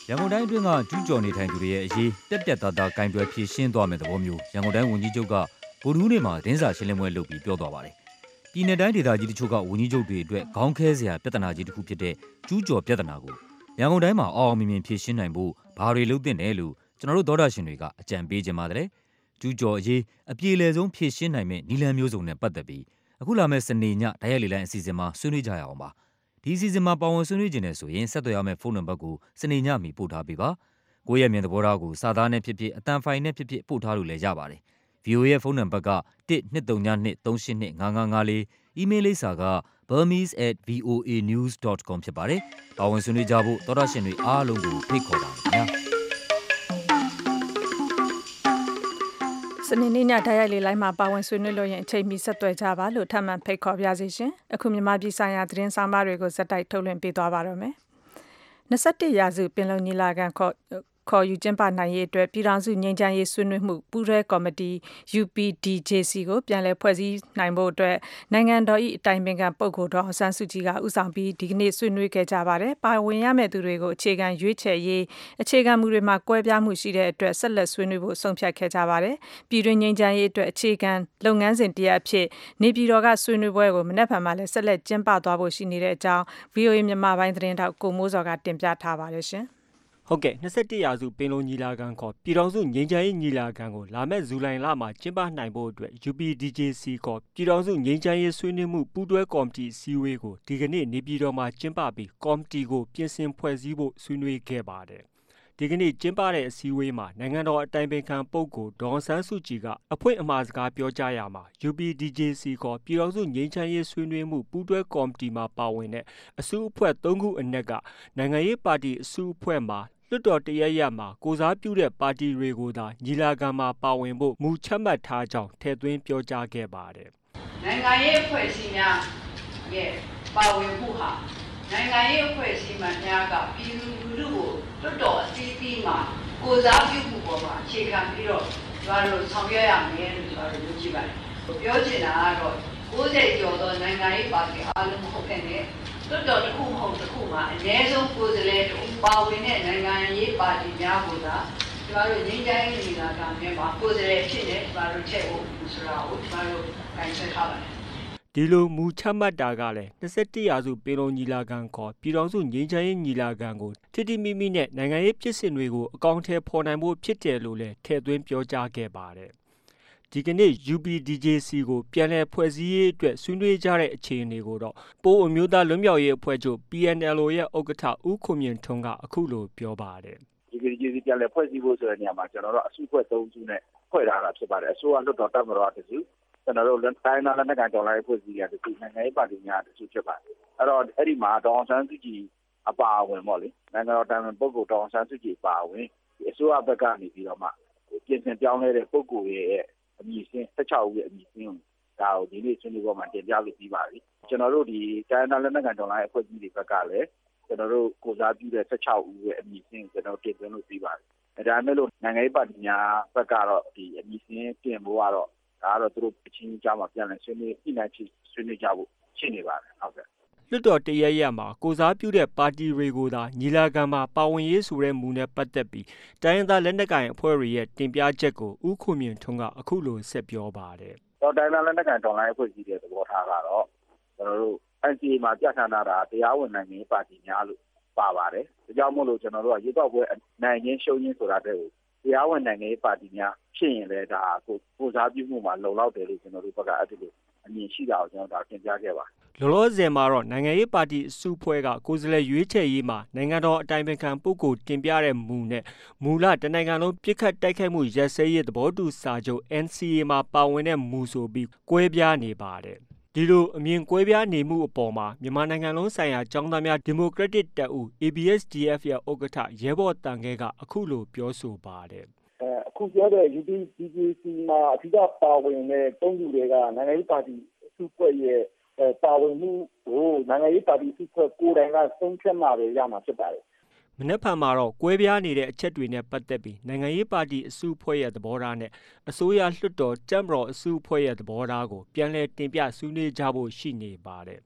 ရန်ကုန်တိုင်းအတွင်းကကျူးကျော်နေထိုင်သူတွေရဲ့အရေးတက်တက်သားသားကင်တွယ်ဖြေရှင်းသွားမယ့်သဘောမျိုးရန်ကုန်တိုင်းဝန်ကြီးချုပ်ကဗုဒ္ဓဟူးနေ့မှာသတင်းစာရှင်းလင်းပွဲလုပ်ပြီးပြောသွားပါတယ်။ပြည်내တိုင်းဒေသကြီးတချို့ကဝန်ကြီးချုပ်တွေအတွက်ခေါင်းခဲစရာပြဿနာကြီးတစ်ခုဖြစ်တဲ့ကျူးကျော်ပြဿနာကိုရန်ကုန်တိုင်းမှာအောင်အောင်မြင်မြင်ဖြေရှင်းနိုင်ဖို့ဘာတွေလုပ်သင့်တယ်လို့ကျွန်တော်တို့သောတာရှင်တွေကအကြံပေးကြပါတယ်။ကျူးကျော်အရေးအပြေလည်ဆုံးဖြေရှင်းနိုင်မယ့်နည်းလမ်းမျိုးစုံနဲ့ပတ်သက်ပြီးအခုလာမယ့်စနေညတိုက်ရိုက်လေလိုင်းအစီအစဉ်မှာဆွေးနွေးကြရအောင်ပါ။ဒီအစီအစဉ်မှာပါဝင်ဆွေးနွေးခြင်းနဲ့ဆိုရင်ဆက်သွယ်ရမယ့်ဖုန်းနံပါတ်ကိုစနေညမီပို့ထားပေးပါ။ကိုယ့်ရဲ့မြင်သဘောထားကိုစာသားနဲ့ဖြစ်ဖြစ်အတန်ဖိုင်နဲ့ဖြစ်ဖြစ်ပို့ထားလို့လည်းရပါတယ်။ဗီအိုအေ ရဲ့ဖုန်းနံပါတ်ကone two three two three two eight two five five fourအီးမေးလ်လိပ်စာက burmese at v o a news dot com ဖြစ်ပါတယ်။ပါဝင်ဆွေးနွေးကြဖို့သောတာရှင်တွေအားလုံးကိုဖိတ်ခေါ်ပါတယ်ခင်ဗျာ။စနေနေ့ညတိုက်ရိုက်လေလိုင်းမှာပါဝင်ဆွေးနွေးလို့ရင်အချိန်မီဆက်သွယ်ကြပါလို့ထပ်မံဖိတ်ခေါ်ပါရစေရှင်။အခုမြန်မာပြည်ဆိုင်ရာသတင်းစာမားတွေကိုဇက်တိုက်ထုတ်လွှင့်ပေးသွားပါတော့မယ်။twenty-firstရာစုပင်လုံညီလာခံခေါ်ခေါ်ယူကျင်းပနိုင်ရေးအတွက်ပြည်ထောင်စုငြိမ်းချမ်းရေးဆွေးနွေးမှုပူးတွဲကော်မတီ U P D J C ကိုပြန်လည်ဖွဲ့စည်းနိုင်ဖို့အတွက်နိုင်ငံတော်၏အတိုင်ပင်ခံပုဂ္ဂိုလ်တော်အောင်ဆန်းစုကြည်ကဦးဆောင်ပြီးဒီကနေ့ဆွေးနွေးခဲ့ကြပါတယ်။ပါဝင်ရမယ့်သူတွေကိုအခြေခံရွေးချယ်ရေးအခြေခံမူတွေမှာကွဲပြားမှုရှိတဲ့အတွက်ဆက်လက်ဆွေးနွေးဖို့ဆုံးဖြတ်ခဲ့ကြပါတယ်။ပြည်တွင်းငြိမ်းချမ်းရေးအတွက်အခြေခံလုပ်ငန်းစဉ်တစ်ရပ်အဖြစ်နေပြည်တော်ကဆွေးနွေးပွဲကိုမနက်ဖြန်မှာလည်းဆက်လက်ကျင်းပသွားဖို့ရှိနေတဲ့အကြောင်း V O A မြန်မာပိုင်းသတင်းထောက်ကိုမိုးစောကတင်ပြထားပါတယ်ရှင်။ဟုတ်ကဲ့twenty-firstရာစုပင်လုံညီလာခံခေါ်ပြည်ထောင်စုငြိမ်းချမ်းရေးညီလာခံကိုလာမယ့်ဇူလိုင်လမှာကျင်းပနိုင်ဖို့အတွက် U P D J C ခေါ်ပြည်ထောင်စုငြိမ်းချမ်းရေးဆွေးနွေးမှုပူးတွဲကော်မတီအစည်းအဝေးကိုဒီကနေ့နေပြည်တော်မှာကျင်းပပြီးကော်မတီကိုပြင်ဆင်ဖွဲ့စည်းဖို့ဆွေးနွေးခဲ့ပါတယ်။ဒီကနေ့ကျင်းပတဲ့အစည်းအဝေးမှာနိုင်ငံတော်အတိုင်ပင်ခံပုဂ္ဂိုလ်ဒေါ်အောင်ဆန်းစုကြည်ကအဖွင့်အမှာစကားပြောကြားရာမှာ U P D J C ခေါ်ပြည်ထောင်စုငြိမ်းချမ်းရေးဆွေးနွေးမှုပူးတွဲကော်မတီမှာပါဝင်တဲ့အစုအဖွဲ့သုံးခုအနက်ကနိုင်ငံရေးပါတီအစုအဖွဲ့မှာလွှတ်တော်တရရက်မှာကိုစားပြုတဲ့ပါတီတွေကိုသာညီလာခံမှာပါဝင်ဖို့မူချမှတ်ထားကြောင်းထည့်သွင်းပြောကြားခဲ့ပါတယ်။နိုင်ငံရေးအဖွဲ့အစည်းများရဲ့ပါဝင်မှုဟာနိုင်ငံရေးအဖွဲ့အစည်းများကပြည်သူလူထုကိုလွှတ်တော်အစည်းအဝေးမှာကိုစားပြုမှုပေါ်မှာအခြေခံပြီးတော့ကျွန်တော်တို့ဆောင်ရွက်ရမယ်လို့ကျွန်တော်တို့ပြောကြည့်ပါတယ်။ပြောချင်တာကတော့ninetyကျော်သောနိုင်ငံရေးပါတီအားလုံးမဟုတ်တဲ့နဲ့လွှတ်တော်တစ်ခုမဟုတ်တစ်ခုမှာအနည်းဆုံးကိုယ်စားလှယ်တို့ပါဝင်တဲ့နိုင်ငံရေးပါတီများကိုသာကျွန်တော်တို့ငြိမ်းချမ်းရေးညီလာခံမှာကိုယ်စားလှယ်ဖြစ်နေကျွန်တော်တို့ထည့်ဖို့ဆိုတာကိုကျွန်တော်တို့နိုင်ဆွဲထားပါတယ်ဒီလိုမူချမှတ်တာကလည်းtwenty-firstရာစုပင်လုံညီလာခံခေါ်ပြည်ထောင်စုငြိမ်းချမ်းရေးညီလာခံကိုထိတိမိမိနဲ့နိုင်ငံရေးဖြစ်စဉ်တွေကိုအကောင့်ထဲပေါ်နိုင်ဖို့ဖြစ်တယ်လို့လည်းထည့်သွင်းပြောကြားခဲ့ပါတယ်ဒီကနေ့ U P D J C ကိုပြန်လည်ဖွဲ့စည်းရေးအတွက်ဆွေးနွေးကြတဲ့အခြေအနေကိုတော့ပိုးအမျိုးသားလွတ်မြောက်ရေးအဖွဲ့ချုပ် P N L O ရဲ့ဥက္ကဋ္ဌဦးခွန်မြင့်ထွန်းကအခုလိုပြောပါတယ် U P D J C ပြန်လည်ဖွဲ့စည်းဖို့ဆိုတဲ့နေရာမှာကျွန်တော်တို့အစုအဖွဲ့သုံးစုနဲ့ဖွဲ့ထားတာဖြစ်ပါတယ်အစိုးရလွှတ်တော်တပ်မတော်တစုကျွန်တော်တို့တိုင်းနာလက်နက်ကိုင်တော်လှန်ရေးဖွဲ့စည်းရတဲ့ဒီနိုင်ငံရေးပါတီများတစုဖြစ်ပါတယ်အဲ့တော့အဲ့ဒီမှာဒေါအောင်ဆန်းစုကြည်အပါအဝင်ပေါ့လေနိုင်ငံတော်တိုင်ပင်ပုဂ္ဂိုလ်ဒေါအောင်ဆန်းစုကြည်အပါအဝင်ဒီအစိုးရဘက်ကနေပြီးတော့မှပြင်ဆင်ပြောင်းလဲတဲ့ပုဂ္ဂိုလ်ရဲ့အမည်စင်းsixteenဦးရဲ့အမည်စင်းကိုဒါကိုဒီနေ့ဆွေးနွေးပွဲမှာတင်ပြလို့ပြီးပါပြီကျွန်တော်တို့ဒီတိုင်းနာလက်နက်ကိုင်တော်လှန်ရေးအဖွဲ့အစည်းတွေဘက်ကလည်းကျွန်တော်တို့ကိုစားပြုတဲ့sixteenဦးရဲ့အမည်စင်းကျွန်တော်တင်ပြလို့ပြီးပါပြီဒါပေမဲ့လို့နိုင်ငံရေးပါတီများဘက်ကတော့ဒီအမည်စင်းတင်ဖို့ကတော့ဒါကတော့သူတို့အချင်းချင်းကြားမှာပြန်လည်ဆွေးနွေးညှိနှိုင်းဖြစ်ဆွေးနွေးကြဖို့ရှိနေပါတယ်ဟုတ်ကဲ့လွှတ်တော်တရရက်မှာကိုစားပြုတဲ့ပါတီတွေကိုသာညီလာခံမှာပါဝင်ရေးဆိုတဲ့မူနဲ့ပတ်သက်ပြီးတိုင်းရင်းသားလက်နက်ကိုင်အဖွဲ့တွေရဲ့တင်ပြချက်ကိုဦးခွန်မြင့်ထွန်းကအခုလိုဆက်ပြောပါတယ်။တော့တိုင်းရင်းသားလက်နက်ကိုင်တော်လှန်ရေးအဖွဲ့အစည်းတွေသဘောထားကတော့ကျွန်တော်တို့ N C A မှာပြဋ္ဌာန်းထားတာတရားဝင်နိုင်ငံရေးပါတီများလို့ပါပါတယ်။ဒါကြောင့်မို့လို့ကျွန်တော်တို့ကရွေးကောက်ပွဲနိုင်ရင်းရှုံးရင်းဆိုတာတဲ့ကိုတရားဝင်နိုင်ငံရေးပါတီများဖြစ်ရင်လည်းဒါကိုကိုစားပြုမှုမှာလုံလောက်တယ်လို့ကျွန်တော်တို့ဘက်ကအဲ့ဒီလိုအမြင်ရှိတာကိုကျွန်တော်ဒါတင်ပြခဲ့ပါလောလောဆယ်မှာတော့နိုင်ငံရေးပါတီအစုအဖွဲ့ကကိုယ်စားလှယ်ရွေးချယ်ရေးမှာနိုင်ငံတော်အတိုင်ပင်ခံပုဂ္ဂိုလ်တင်ပြတဲ့မူနဲ့မူလတနိုင်ငံလုံးပြစ်ခတ်တိုက်ခိုက်မှုရပ်စဲရေးသဘောတူစာချုပ် N C A မှာပါဝင်တဲ့မူဆိုပြီးကွဲပြားနေပါတယ်ဒီလိုအမြင်ကွဲပြားနေမှုအပေါ်မှာမြန်မာနိုင်ငံလုံးဆိုင်ရာကျောင်းသားများဒီမိုကရက်တစ်တပ်ဦး A B S D F ရဲ့ဥက္ကဋ္ဌရဲဘော်တန်ခဲကအခုလိုပြောဆိုပါတယ်အခုပြောတဲ့ U P D J C မှာအဓိကပါဝင်တဲ့သုံးခုတွေကနိုင်ငံရေးပါတီအစုအဖွဲ့ရဲ့ပါဝင်မှုကိုနိုင်ငံရေးပါတီစုဖွဲ့ကိုယ်တိုင်ကဆုံးဖြတ်မှပဲရမှာဖြစ်ပါတယ်မနေ့ဖန်မှာတော့ကွဲပြားနေတဲ့အချက်တွေနဲ့ပတ်သက်ပြီးနိုင်ငံရေးပါတီအစုအဖွဲ့ရဲ့သဘောထားနဲ့အစိုးရလွှတ်တော်တပ်မတော်အစုအဖွဲ့ရဲ့သဘောထားကိုပြန်လည်တင်ပြဆွေးနွေးကြဖို့ရှိနေပါတယ်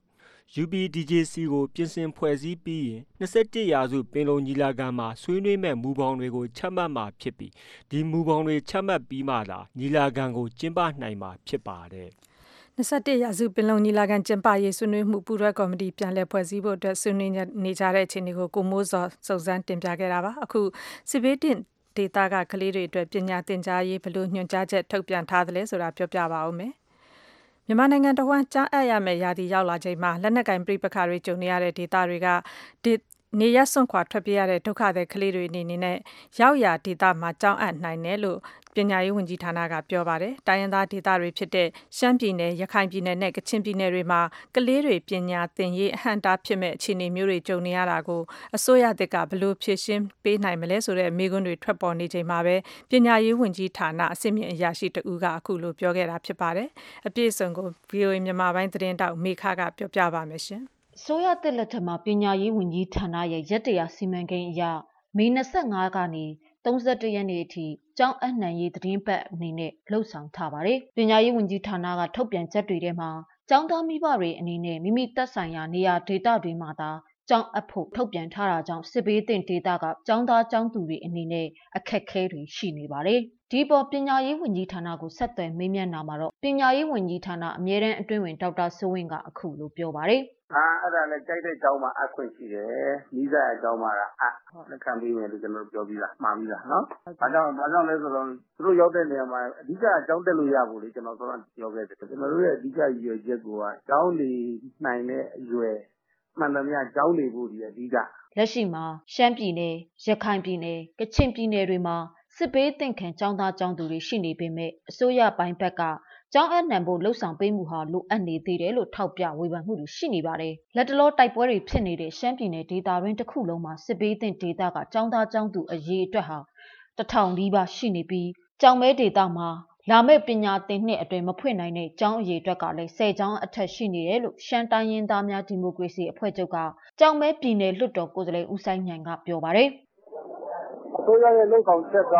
U P D J C ကိုပြင်ဆင်ဖွဲ့စည်းပြီးရင်၂၁ရာစုပင်လုံညီလာခံမှာဆွေးနွေးမဲ့မူပေါင်းတွေကိုချမှတ်မှာဖြစ်ပြီးဒီမူပေါင်းတွေချမှတ်ပြီးမှသာညီလာခံကိုကျင်းပနိုင်မှာဖြစ်ပါတယ်။၂၁ရာစုပင်လုံညီလာခံကျင်းပရေးဆွေးနွေးမှုပူးတွဲကော်မတီပြန်လည်ဖွဲ့စည်းဖို့အတွက်ဆွေးနွေးနေကြတဲ့အခြေအနေကိုကိုမိုးစောစုံစမ်းတင်ပြခဲ့တာပါ။အခုစစ်ဘေးတင်ဒေသကကလေးတွေအတွက်ပညာသင်ကြားရေးဘယ်လိုညွှန်ကြားချက်ထုတ်ပြန်ထားသလဲဆိုတာပြောပြပါဦးမယ်။မြန်မာနိုင်ငံတော်ဝန်ကြားအပ်ရမယ့်ရာသီရောက်လာချိန်မှာလက်နက်ကင်ပြိပခါတွေကြုံနေရတဲ့ဒေသတွေကနေရစွန့်ခွာထွက်ပြေးရတဲ့ဒုက္ခသည်ကလေးတွေအနေနဲ့ရောက်ရာဒေသမှာကြောင်းအပ်နိုင်တယ်လို့ပညာရေးဝန်ကြီးဌာနကပြောပါတယ်။တိုင်းရင်းသားဒေသတွေဖြစ်တဲ့ရှမ်းပြည်နယ်၊ရခိုင်ပြည်နယ်နဲ့ကချင်ပြည်နယ်တွေမှာကလေးတွေပညာသင်ရေးအဟန့်အတားဖြစ်မဲ့အခြေအနေမျိုးတွေကြုံနေရတာကိုအစိုးရသစ်ကဘယ်လိုဖြေရှင်းပေးနိုင်မလဲဆိုတဲ့မေးခွန်းတွေထွက်ပေါ်နေချိန်မှာပဲပညာရေးဝန်ကြီးဌာနအဆင့်မြင့်အရာရှိတဦးကအခုလိုပြောခဲ့တာဖြစ်ပါတယ်။အပြည့်အစုံကို V O A မြန်မာပိုင်းသတင်းတောက်မေခကပြောပြပါမယ်ရှင်။ဆိုရတဲ့လက်ထက်မှာပညာရေးဝန်ကြီးဌာနရဲ့ရက်တရာစီမံကိန်းအရမေ၂၅ကနေ၃၁ရက်နေ့အထိကျောင်းအနှံရေးသတင်းပတ်အနေနဲ့လှုပ်ဆောင်ထားပါတယ်။ပညာရေးဝန်ကြီးဌာနကထုတ်ပြန်ချက်တွေထဲမှာကျောင်းသားမိဘတွေအနေနဲ့မိမိသက်ဆိုင်ရာနေရာဒေသတွေမှာသာကျောင်းအပ်ဖို့ထုတ်ပြန်ထားတာကြောင့်စစ်ဘေးသင့်ဒေသကကျောင်းသားကျောင်းသူတွေအနေနဲ့အခက်အခဲတွေရှိနေပါတယ်။ဒီပေါ်ပညာရေးဝန်ကြီးဌာနကိုဆက်သွယ်မေးမြန်းတာမှာတော့ပညာရေးဝန်ကြီးဌာနအမြဲတမ်းအတွင်းဝင်ဒေါက်တာစိုးဝင်းကအခုလိုပြောပါတယ်။အာအဲ့ဒါလည်းကြိုက်တဲ့ကျောင်းမှာအခွင့်ရှိတယ်။မိသားအကျောင်းမှာအလက်ခံပေးမယ်လို့ကျွန်တော်ပြောပြီးလားမှားပြီးလားနော်။ဘာကြောင့်ဘာကြောင့်လဲဆိုတော့သူတို့ရောက်တဲ့နေရာမှာအဓိကအကျောင်းတက်လို့ရဖို့လေကျွန်တော်ဆိုတော့ပြောခဲ့တယ်။ကျွန်တော်တို့ရဲ့အဓိကရည်ရွယ်ချက်ကကျောင်းနေနိုင်တဲ့အရွယ်မှန်သမျှကျောင်းနေဖို့ဒီအဓိကလက်ရှိမှာရှမ်းပြည်နယ်၊ရခိုင်ပြည်နယ်၊ကချင်ပြည်နယ်တွေမှာစစ်ဘေးသင့်ခံကျောင်းသားကျောင်းသူတွေရှိနေပေမဲ့အစိုးရပိုင်းဘက်ကကျောင်းအနှံဖို့လှုပ်ဆောင်ပေးမှုဟာလိုအပ်နေသေးတယ်လို့ထောက်ပြဝေဖန်မှုတွေရှိနေပါတယ်။လက်တလောတိုက်ပွဲတွေဖြစ်နေတဲ့ရှမ်းပြည်နယ်ဒေသတွင်းတစ်ခုလုံးမှာစစ်ဘေးသင့်ဒေသကကျောင်းသားကျောင်းသူအရေးအတွက်ဟာတထောင်နီးပါးရှိနေပြီးကျောင်းမဲဒေသမှာလာမယ့်ပညာသင်နှစ်အတွင်းမဖွင့်နိုင်တဲ့ကျောင်းအရေးအတွက်ကလည်းဆယ်ကျောင်းအထက်ရှိနေတယ်လို့ရှမ်းတိုင်းရင်းသားများဒီမိုကရေစီအဖွဲ့ချုပ်ကကျောင်းမဲပြည်နယ်လွှတ်တော်ကိုယ်စားလှယ်ဦးဆိုင်ညံကပြောပါတယ်။အစိုးရရဲ့လုပ်ဆောင်ချက်က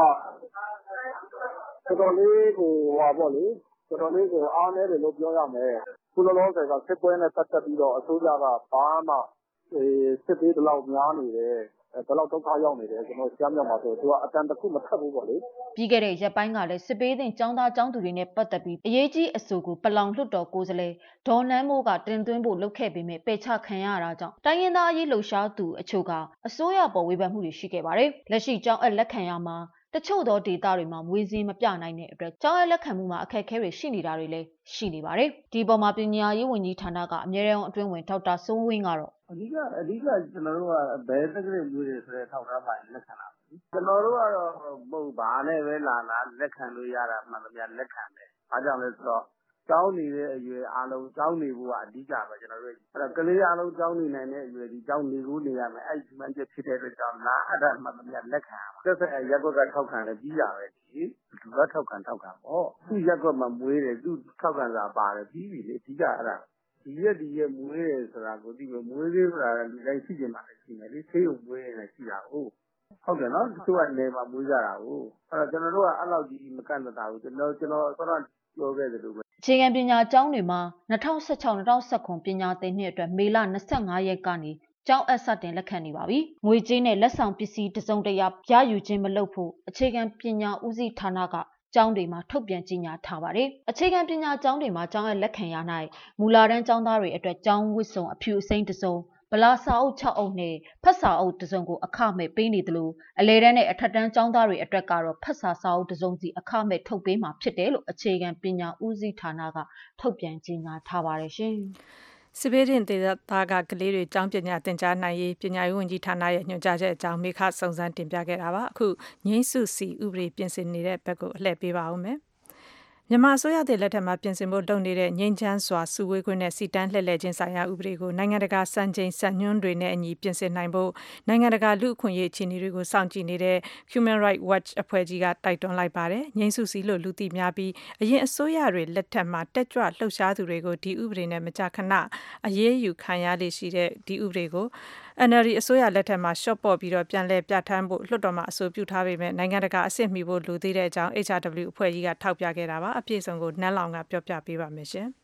တော်တော်လေးကိုဟောပေါ့လေတော်တော်လေးကိုအားနည်းတယ်လို့ပြောရမယ်။ခုလောလောဆယ်ကစစ်ပွဲနဲ့ပတ်သက်ပြီးတော့အစိုးရကဘာမှစစ်ပေးတဲ့လောက်များနေတယ်။ဘယ်လောက်ဒုက္ခရောက်နေတယ်ကျွန်တော်ကြားမြတ်မှာဆိုသူကအတန်တခုမထက်ဘူးပေါ့လေပြီးခဲ့တဲ့ရက်ပိုင်းကလည်းစစ်ပေးတဲ့ចောင်းသားចောင်းသူတွေနဲ့ပတ်သက်ပြီးအရေးကြီးအဆိုကိုပလောင်လွှတ်တော်ကိုယ်စားလှယ်ဒေါ်နန်းမိုးကတင်သွင်းဖို့လုပ်ခဲ့ပေမဲ့ပယ်ချခံရတာကြောင့်တိုင်းရင်းသားအရေးလှုပ်ရှားသူအချို့ကအစိုးရပေါ်ဝေဖန်မှုတွေရှိခဲ့ပါတယ်လက်ရှိចောင်းအပ်လက်ခံရမှာတချို့သောဒေသတွေမှာမွေးစင်းမပြနိုင်တဲ့အတွက်ကျောင်းရဲ့လက်ခံမှုမှာအခက်အခဲတွေရှိနေတာတွေလည်းရှိနေပါတယ်ဒီပေါ်မှာပညာရေးဝန်ကြီးဌာနကအမြဲတမ်းအတွင်းဝင်ဒေါက်တာစိုးဝင်းကတော့အဓိကအဓိကကျွန်တော်တို့ကဘယ်တက္ကသိုလ်မျိုးတွေဆိုတဲ့ထောက်ထားပါလက်ခံတာကျွန်တော်တို့ကတော့မဟုတ်ဘာနဲ့ပဲလာလာလက်ခံလို့ရတာမှန်သမျှလက်ခံတယ်အားကြောင့်လဲဆိုတော့ကျောင်းနေတဲ့အရွယ်အားလုံးကျောင်းနေဖို့ကအဓိကပဲကျွန်တော်တို့အဲ့တော့ကလေးအားလုံးကျောင်းနေနိုင်တဲ့အရွယ်ဒီကျောင်းနေဖို့နေရမယ်အဲ့ဒီမှန်ချက်ဖြစ်တဲ့အတွက်ကြောင့်လာအပ်တာမှန်သမျှလက်ခံရမှာသက်ဆိုင်ရက်ကွက်ကထောက်ခံတယ်ပြီးတာပဲဒီလူကထောက်ခံထောက်ခံပေါ့သူရက်ကွက်မှာမွေးတယ်သူထောက်ခံစာပါတယ်ပြီးပြီလေအဓိကအဲ့ဒါဒီရက်ဒီရက်မွေးတယ်ဆိုတာကိုဒီမွေးသေးဆိုတာလူတိုင်းရှိကြမှာလည်းရှိမယ်လေသေးုံမွေးနေရှိတာဟုတ်ဟုတ်တယ်နော်သူကနေမှာမွေးကြတာဟုတ်အဲ့တော့ကျွန်တော်တို့ကအဲ့လောက်ကြီးမကန့်သက်တာဘူးကျွန်တော်ကျွန်တော်ဆိုတော့ပြောခဲ့တယ်လို့ပဲအခြေခံပညာကျောင်းတွေမှာ၂၀၁၆-၂၀၁၇ပညာသင်နှစ်အတွက်မေလ၂၅ရက်ကနေကျောင်းအပ်စတင်လက်ခံနေပါပြီ။ငွေကြေးနဲ့လက်ဆောင်ပစ္စည်းတစုံတရာရယူခြင်းမလုပ်ဖို့အခြေခံပညာဦးစီးဌာနကကျောင်းတွေမှာထုတ်ပြန်ကြေညာထားပါတယ်။အခြေခံပညာကျောင်းတွေမှာကျောင်းရဲ့လက်ခံရ၌မူလာတန်းကျောင်းသားတွေအတွက်ကျောင်းဝတ်စုံအဖြူအစိမ်းတစုံဗလာစာအုပ်၆အုပ်နဲ့ဖတ်စာအုပ်တစုံကိုအခမဲ့ပေးနေတယ်လို့အလဲတန်းနဲ့အထက်တန်းကျောင်းသားတွေအတွက်ကတော့ဖတ်စာစာအုပ်တစုံစီအခမဲ့ထုတ်ပေးမှာဖြစ်တယ်လို့အခြေခံပညာဦးစီးဌာနကထုတ်ပြန်ကြေညာထားပါတယ်ရှင်။စစ်ဘေးရင်ဒေသကကလေးတွေကျောင်းပညာသင်ကြားနိုင်ရေးပညာရေးဝန်ကြီးဌာနရဲ့ညွှန်ကြားချက်အကြောင်းမေခစုံစမ်းတင်ပြခဲ့တာပါအခုငိမ့်စုစီဥပဒေပြင်ဆင်နေတဲ့ဘက်ကိုအလှည့်ပေးပါဦးမယ်မြန်မာအစိုးရတဲ့လက်ထက်မှာပြင်ဆင်ဖို့လုပ်နေတဲ့ငြိမ်းချမ်းစွာစုဝေးခွင့်နဲ့စီတန်းလှည့်လည်ခြင်းဆိုင်ရာဥပဒေကိုနိုင်ငံတကာစံချိန်စံညွှန်းတွေနဲ့အညီပြင်ဆင်နိုင်ဖို့နိုင်ငံတကာလူ့အခွင့်အရေးအခြေအနေတွေကိုစောင့်ကြည့်နေတဲ့ Human Rights Watch အဖွဲ့ကြီးကတိုက်တွန်းလိုက်ပါတယ်။ငြိမ်းစုစီလို့လူသိများပြီးအရင်အစိုးရတွေလက်ထက်မှာတက်ကြွလှုပ်ရှားသူတွေကိုဒီဥပဒေနဲ့မကြာခဏအရေးယူခံရလေရှိတဲ့ဒီဥပဒေကိုN L D အစိုးရလက်ထက်မှာရှော့ပေါ့ပြီးတော့ပြန်လည်ပြဋ္ဌာန်းဖို့လွှတ်တော်မှာအဆိုပြုထားပေမဲ့နိုင်ငံတကာအဆင့်မီဖို့လိုသေးတဲ့အကြောင်း H R W အဖွဲ့ကြီးကထောက်ပြခဲ့တာပါအပြည့်အစုံကိုနန်းလောင်ကပြောပြပေးပါမယ်ရှင်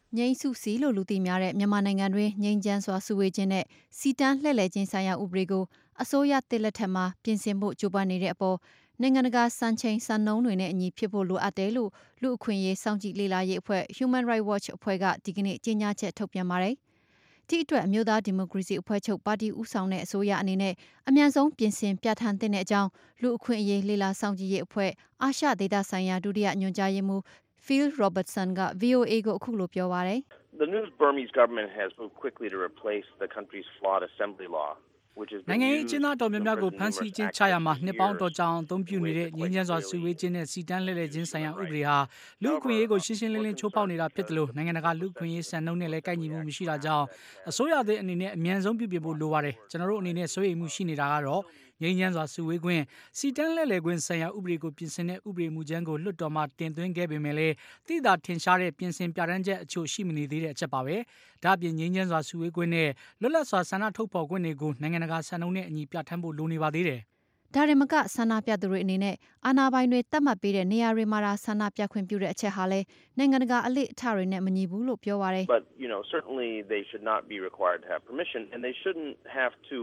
ငြိမ်းစုစီလို့လူသိများတဲ့မြန်မာနိုင်ငံတွင်ငြိမ်းချမ်းစွာစုဝေးခြင်းနဲ့စီတန်းလှည့်လည်ခြင်းဆိုင်ရာဥပဒေကိုအစိုးရတစ်လက်ထက်မှာပြင်ဆင်ဖို့ကြိုးပမ်းနေတဲ့အပေါ်နိုင်ငံတကာစံချိန်စံနှုန်းတွေနဲ့အညီဖြစ်ဖို့လိုအပ်တယ်လို့လူအခွင့်အရေးစောင့်ကြည့်လေ့လာရေးအဖွဲ့ Human Rights Watch အဖွဲ့ကဒီကနေ့ကြေညာချက်ထုတ်ပြန်ပါတယ်။ဒီအတွက်အမျိုးသားဒီမိုကရေစီအဖွဲ့ချုပ်ပါတီဦးဆောင်တဲ့အစိုးရအနေနဲ့အမြန်ဆုံးပြင်ဆင်ပြဋ္ဌာန်းသင့်တဲ့အကြောင်းလူအခွင့်အရေးလေ့လာစောင့်ကြည့်ရေးအဖွဲ့အာရှဒေသဆိုင်ရာဒုတိယညွှန်ကြားရေးမှူး Phil Robertson က V O A ကိုအခုလိုပြောပါတယ်။ The new Burmese government has moved quickly to replace the country's flawed assembly law. နိုင်ငံရေးကျင်းသားတော်များများကိုဖမ်းဆီးခြင်းချရမှာနှစ်ပေါင်းတော်ကြာအောင်အသုံးပြုနေတဲ့ငြိမ်းချမ်းစွာစုဝေးခြင်းနဲ့စီတန်းလှည့်လည်ခြင်းဆိုင်ရာဥပဒေဟာလူအခွင့်အရေးကိုရှင်းရှင်းလင်းလင်းချိုးဖောက်နေတာဖြစ်တယ်လို့နိုင်ငံတကာလူအခွင့်အရေးစံနှုန်းနဲ့လည်းကိုက်ညီမှုမရှိတာကြောင့်အစိုးရသည့်အနေနဲ့အမြန်ဆုံးပြုပြင်ဖို့လိုပါတယ်ကျွန်တော်တို့အနေနဲ့စိုးရိမ်မှုရှိနေတာကတော့ငြိမ်းချမ်းစွာစုဝေးခွင့်စီတန်းလှည့်လည်ခွင့်ဆိုင်ရာဥပဒေကိုပြင်ဆင်တဲ့ဥပဒေမူကြမ်းကိုလွှတ်တော်မှတင်သွင်းခဲ့ပေမဲ့လည်းတိသာထင်ရှားတဲ့ပြင်ဆင်ပြဋ္ဌာန်းချက်အချို့ရှိမနေသေးတဲ့အချက်ပါပဲဒါအပြင်ငြိမ်းချမ်းစွာစုဝေးခွင့်နဲ့လွတ်လပ်စွာဆန္ဒထုတ်ဖော်ခွင့်တွေကိုနိုင်ငံတကာစံနှုန်းနဲ့အညီပြဋ္ဌာန်းဖို့လိုနေပါသေးတယ်ဒါရင်မကဆန္ဒပြသူတွေအနေနဲ့အာဏာပိုင်တွေတတ်မှတ်ပေးတဲ့နေရာတွေမှာဆန္ဒပြခွင့်ပြုတဲ့အချက်ဟာလည်းနိုင်ငံတကာအလေအထတွေနဲ့မညီဘူးလို့ပြောပါတယ် But you know certainly they should not be required to have permission and they shouldn't have to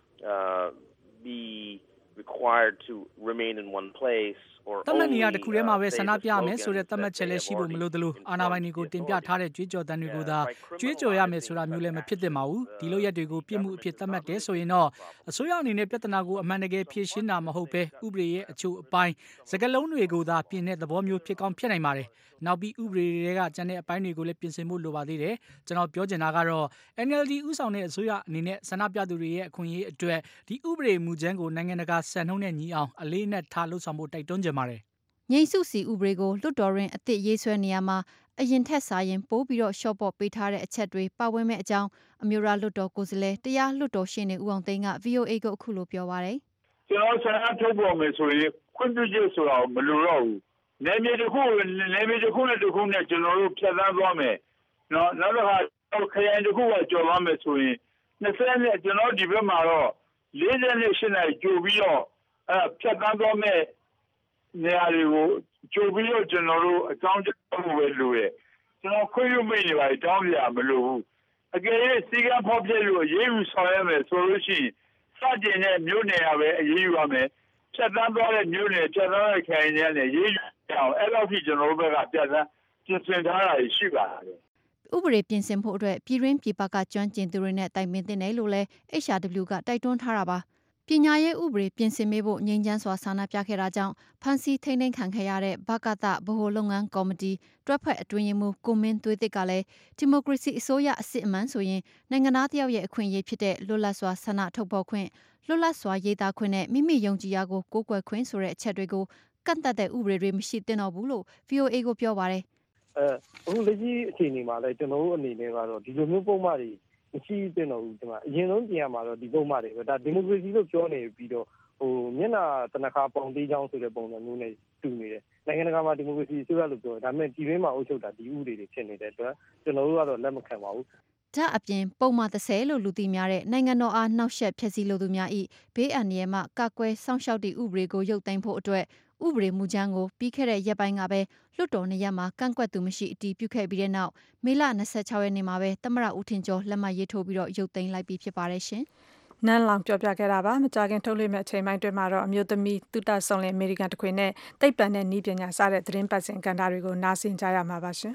uh be required to remain in one place or တမန်နေရတခုထဲမှာပဲဆန္ဒပြမယ်ဆိုတဲ့တမတ်ချက်လည်းရှိဖို့မလိုသလိုအာဏာပိုင်တွေကိုတင်ပြထားတဲ့ကြွေးကြော်တမ်းတွေကိုသာကြွေးကြော်ရမယ်ဆိုတာမျိုးလည်းမဖြစ်သင့်ပါဘူးဒီလိုရက်တွေကိုပြစ်မှုအဖြစ်သတ်မှတ်တယ်ဆိုရင်တော့အစိုးရအနေနဲ့ပြဿနာကိုအမှန်တကယ်ဖြေရှင်းတာမဟုတ်ပဲဥပဒေရဲ့အချို့အပိုင်းစကားလုံးတွေကိုသာပြင်တဲ့သဘောမျိုးဖြစ်ကောင်းဖြစ်နိုင်ပါတယ်နောက်ပြီးဥပဒေတွေကကျန်တဲ့အပိုင်းတွေကိုလည်းပြင်ဆင်ဖို့လိုပါသေးတယ်ကျွန်တော်ပြောချင်တာကတော့ N L D ဥဆောင်တဲ့အစိုးရအနေနဲ့ဆန္ဒပြသူတွေရဲ့အခွင့်အရေးအတွက်ဒီဥပဒေမူကြမ်းကိုနိုင်ငံတကာစံနှုန်းနဲ့ညီအောင်အလေးနဲ့ထားလှုပ်ဆောင်ဖို့တိုက်တွန်းကြပါတယ်ငြိမ်းစုစီဥပဒေကိုလွတ်တော်ရင်အသစ်ရေးဆွဲနေရမှာအရင်ထက်စာရင်ပိုးပြီးတော့ရှော့ပေါ့ပေးထားတဲ့အချက်တွေပါဝင်မဲ့အကြောင်းအမျိုးသားလွတ်တော်ကိုယ်စားလှယ်တရားလွတ်တော်ရှင်းနေဦးအောင်သိန်းက V O A ကိုအခုလိုပြောပါတယ်ကျွန်တော်ဆန္ဒထုတ်ပေါ်မယ်ဆိုရင်ခွင့်ပြုချက်ဆိုတာမလိုတော့ဘူးနယ်မြေတစ်ခုနယ်မြေတစ်ခုနဲ့တစ်ခုနဲ့ကျွန်တော်တို့ဖြတ်သန်းသွားမယ်နော်နောက်တစ်ခါခရိုင်တစ်ခုကကျော်သွားမယ်ဆိုရင်နှစ်ဆယ်နဲ့ကျွန်တော်ဒီဘက်မှာတော့လေးဆယ်နဲ့ရှစ်နိုင်ကြိုပြီးတော့အဲဖြတ်သန်းသွားမယ်နေရာတွေကိုကြိုပြီးတော့ကျွန်တော်တို့အကြောင်းကြားဖို့ပဲလိုတယ်ကျွန်တော်ခွင့်ပြုမိနေပါတောင်းပြမလို့ဘူးအကယ်၍စီကံဖောက်ပြလို့အရေးယူဆောင်ရမယ်ဆိုလို့ရှိရင်စတင်တဲ့မြို့နယ်ကပဲအရေးယူရမယ်ဖြတ်သန်းသွားတဲ့မြို့နယ်ဖြတ်သန်းတဲ့ခိုင်နယ်နဲ့ရေးယူအောင်အဲ့လိုဖြစ်ကျွန်တော်တို့ဘက်ကပြဿနာပြင်ဆင်ထားတာရှိပါတယ်ဥပဒေပြင်ဆင်ဖို့အတွက်ပြည်ရင်းပြည်ပကကျွမ်းကျင်သူတွေနဲ့တိုင်ပင်သင့်တယ်လို့လည်း H R W ကတိုက်တွန်းထားတာပါပညာရေးဥပဒေပြင်ဆင်ပေးဖို့ငြိမ်းချမ်းစွာဆန္ဒပြခဲ့တာကြောင့်ဖမ်းဆီးထိန်းသိမ်းခံခဲ့ရတဲ့ဘကသဗဟိုလုပ်ငန်းကော်မတီတွဲဖက်အတွင်းရေးမှူးကိုမင်းသွေးသစ်ကလည်းဒီမိုကရေစီအစိုးရအစစ်အမှန်ဆိုရင်နိုင်ငံသားတယောက်ရဲ့အခွင့်အရေးဖြစ်တဲ့လွတ်လပ်စွာဆန္ဒထုတ်ဖော်ခွင့်လွတ်လပ်စွာရေးသားခွင့်နဲ့မိမိယုံကြည်ရာကိုကိုးကွယ်ခွင့်ဆိုတဲ့အချက်တွေကိုကန့်သတ်တဲ့ဥပဒေတွေမရှိသင့်တော့ဘူးလို့ V O A ကိုပြောပါတယ်အဲအခုလက်ရှိအခြေအနေမှာလည်းကျွန်တော်တို့အနေနဲ့ကတော့ဒီလိုမျိုးပုံမှန်တွေမရှိသင့်တော့ဘူးဒီမှာအရင်ဆုံးပြင်ရမှာတော့ဒီပုံမှန်တွေပဲဒါဒီမိုကရေစီလို့ပြောနေပြီးတော့ဟိုမျက်နှာတနခါပုံသေးချောင်းဆိုတဲ့ပုံစံမျိုးနဲ့တူနေတယ်နိုင်ငံတကာမှာဒီမိုကရေစီဆိုရလို့ပြောတယ်ဒါပေမဲ့ဒီရင်းမှာအုပ်ချုပ်တာဒီဥပဒေတွေဖြစ်နေတဲ့အတွက်ကျွန်တော်တို့ကတော့လက်မခံပါဘူးဒါအပြင်ပုံမှန်သဆဲလို့လူသိများတဲ့နိုင်ငံတော်အားနှောက်ယှက်ဖျက်ဆီးလိုသူများ၏ဘေးအန္တရာယ်မှကာကွယ်စောင့်ရှောက်သည့်ဥပဒေကိုရုပ်သိမ်းဖို့အတွက်ဥပဒေမူကြမ်းကိုပြီးခဲ့တဲ့ရက်ပိုင်းကပဲလွှတ်တော်နေရာမှာကန့်ကွက်သူမရှိအတည်ပြုခဲ့ပြီးတဲ့နောက်မေလ၂၆ရက်နေ့မှာပဲသမ္မတဦးထင်ကျော်လက်မှတ်ရေးထိုးပြီးတော့ရုပ်သိမ်းလိုက်ပြီးဖြစ်ပါတယ်ရှင်နန်းလောင်ပြောပြခဲ့တာပါမကြခင်ထုတ်လွှင့်မဲ့အချိန်ပိုင်းတွင်မှာတော့အမျိုးသမီးသုတဆောင်လင်အမေရိကန်တခွေနဲ့သိပ္ပံနဲ့နည်းပညာစတဲ့သတင်းပတ်စဉ်ကဏ္ဍတွေကိုနားဆင်ကြရမှာပါရှင်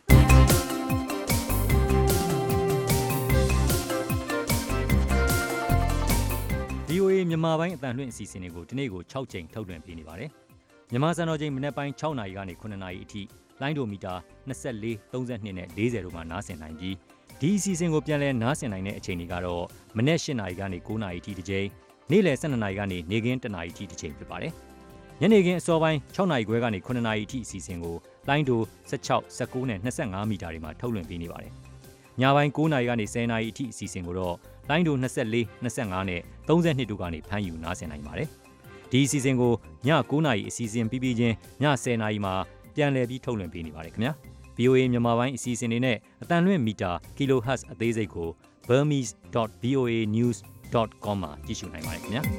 V O A မြန်မာပိုင်းအတန်လွှင့်အစီအစဉ်တွေကိုဒီနေ့ကို၆ချိန်ထုတ်လွှင့်ပေးနေပါတယ်မြန်မာစံတော်ချိန်မနေ့ပိုင်း၆နာရီကနေ9နာရီအထိလိုင်းဒိုမီတာ24 32နဲ့40တို့မှာနားဆင်နိုင်ပြီးဒီအစီအစဉ်ကိုပြန်လည်နားဆင်နိုင်တဲ့အချိန်တွေကတော့မနေ့၈နာရီကနေ9နာရီအထိတစ်ချိန်နေ့လယ်၁၂နာရီကနေနေ့ခင်း၁နာရီအထိတစ်ချိန်ဖြစ်ပါတယ်ညနေခင်းအစောပိုင်း၆နာရီခွဲကနေ9နာရီအထိအစီအစဉ်ကိုလိုင်းဒို16 19နဲ့25မီတာတွေမှာထုတ်လွှင့်ပေးနေပါတယ်ညပိုင်း9နာရီကနေ10နာရီအထိအစီအစဉ်ကိုတော့လိုင်းဒို24 25နဲ့32တို့ကနေဖမ်းယူနားဆင်နိုင်ပါတယ်ဒီအစီအစဉ်ကိုည9နာရီအစီအစဉ်ပြီးပြီးချင်းည10နာရီမှာပြန်လည်ပြီးထုတ်လွှင့်ပေးနေပါတယ်ခင်ဗျာ V O A မြန်မာပိုင်းအစီအစဉ်တွေနဲ့အတန်လွှင့်မီတာ kilohertz အသေးစိတ်ကို burmese dot voa news dot com မှာကြည့်ရှုနိုင်ပါတယ်ခင်ဗျာ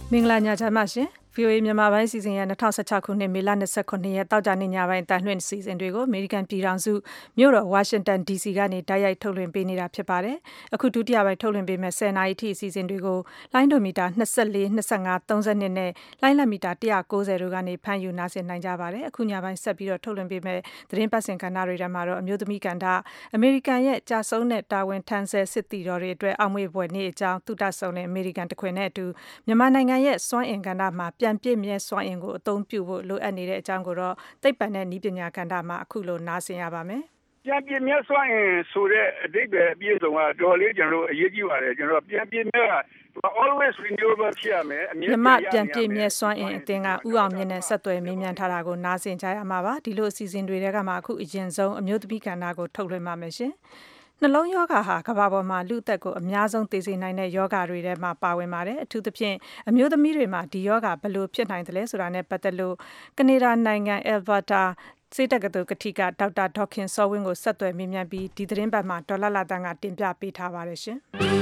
မင်္ဂလာညချမ်းပါရှင် ဗီအိုအေ မြန်မာပိုင်းစီစဉ်ရ၂၀၁၆ခုနှစ်မေလ၂၉ရက်တောက်ကြနေ့ညပိုင်းတန်လှည့်စီစဉ်တွေကိုအမေရိကန်ပြည်ထောင်စုမြို့တော်ဝါရှင်တန် ဒီစီ ကနေတိုက်ရိုက်ထုတ်လွှင့်ပေးနေတာဖြစ်ပါတယ်။အခုဒုတိယပိုင်းထုတ်လွှင့်ပေးမဲ့၁၀နာရီထိအစီအစဉ်တွေကိုလိုင်းဒိုမီတာ၂၄ ၂၅ ၃၂နဲ့လိုင်းလက်မီတာ၁၉၀တို့ကနေဖမ်းယူနားဆင်နိုင်ကြပါတယ်။အခုညပိုင်းဆက်ပြီးတော့ထုတ်လွှင့်ပေးမဲ့သတင်းပတ်စင်ကဏ္ဍတွေထဲမှာတော့အမျိုးသမီးကဏ္ဍအမေရိကန်ရဲ့ကြာဆုံးတဲ့တာဝန်ထမ်းဆဲစစ်တီတော်တွေအတွက်အောက်မေ့ဖွယ်နေ့အကြောင်းသုတဆုံတဲ့အမေရိကန်တခွင်နဲ့အတူမြန်မာနိုင်ငံရဲ့စွမ်းအင်ကဏ္ဍမှာပြန်ပြည့်မြဲစွမ်းအင်ကိုအသုံးပြုဖို့လိုအပ်နေတဲ့အကြောင်းကိုတော့သိပ္ပံနဲ့နည်းပညာကဏ္ဍမှာအခုလိုနားဆင်ရပါမယ်။ပြန်ပြည့်မြဲစွမ်းအင်ဆိုတဲ့အဓိပ္ပာယ်အပြည့်အစုံကတော်လေးကျွန်တော်တို့အရေးကြီးပါတယ်ကျွန်တော်ပြန်ပြည့်မြဲက always renewable ဖြစ်ရမယ်အမြဲတမ်းပြန်ပြည့်မြဲစွမ်းအင်အသင်းကဥအောင်မြင့်နဲ့ဆက်သွယ်မေးမြန်းထားတာကိုနားဆင်ကြရမှာပါဒီလိုအစီအစဉ်တွေထဲကမှအခုအရင်ဆုံးအမျိုးသမီးကဏ္ဍကိုထုတ်လွှင့်ပါမယ်ရှင်နှလုံးယောဂါဟာကမ္ဘာပေါ်မှာလူအသက်ကိုအများဆုံးသေစေနိုင်တဲ့ယောဂါတွေထဲမှာပါဝင်ပါတယ်အထူးသဖြင့်အမျိုးသမီးတွေမှာဒီယောဂါဘယ်လိုဖြစ်နိုင်တယ်လဲဆိုတာနဲ့ပတ်သက်လို့ကနေဒါနိုင်ငံအယ်ဗာတာစေတက္ကသိုလ်ကတိကဒေါက်တာဒေါက်ခင်စောဝင်းကိုဆက်သွယ်မေးမြန်းပြီးဒီသတင်းပတ်မှာဒေါ်လာလာတန်းကတင်ပြပေးထားပါတယ်ရှင်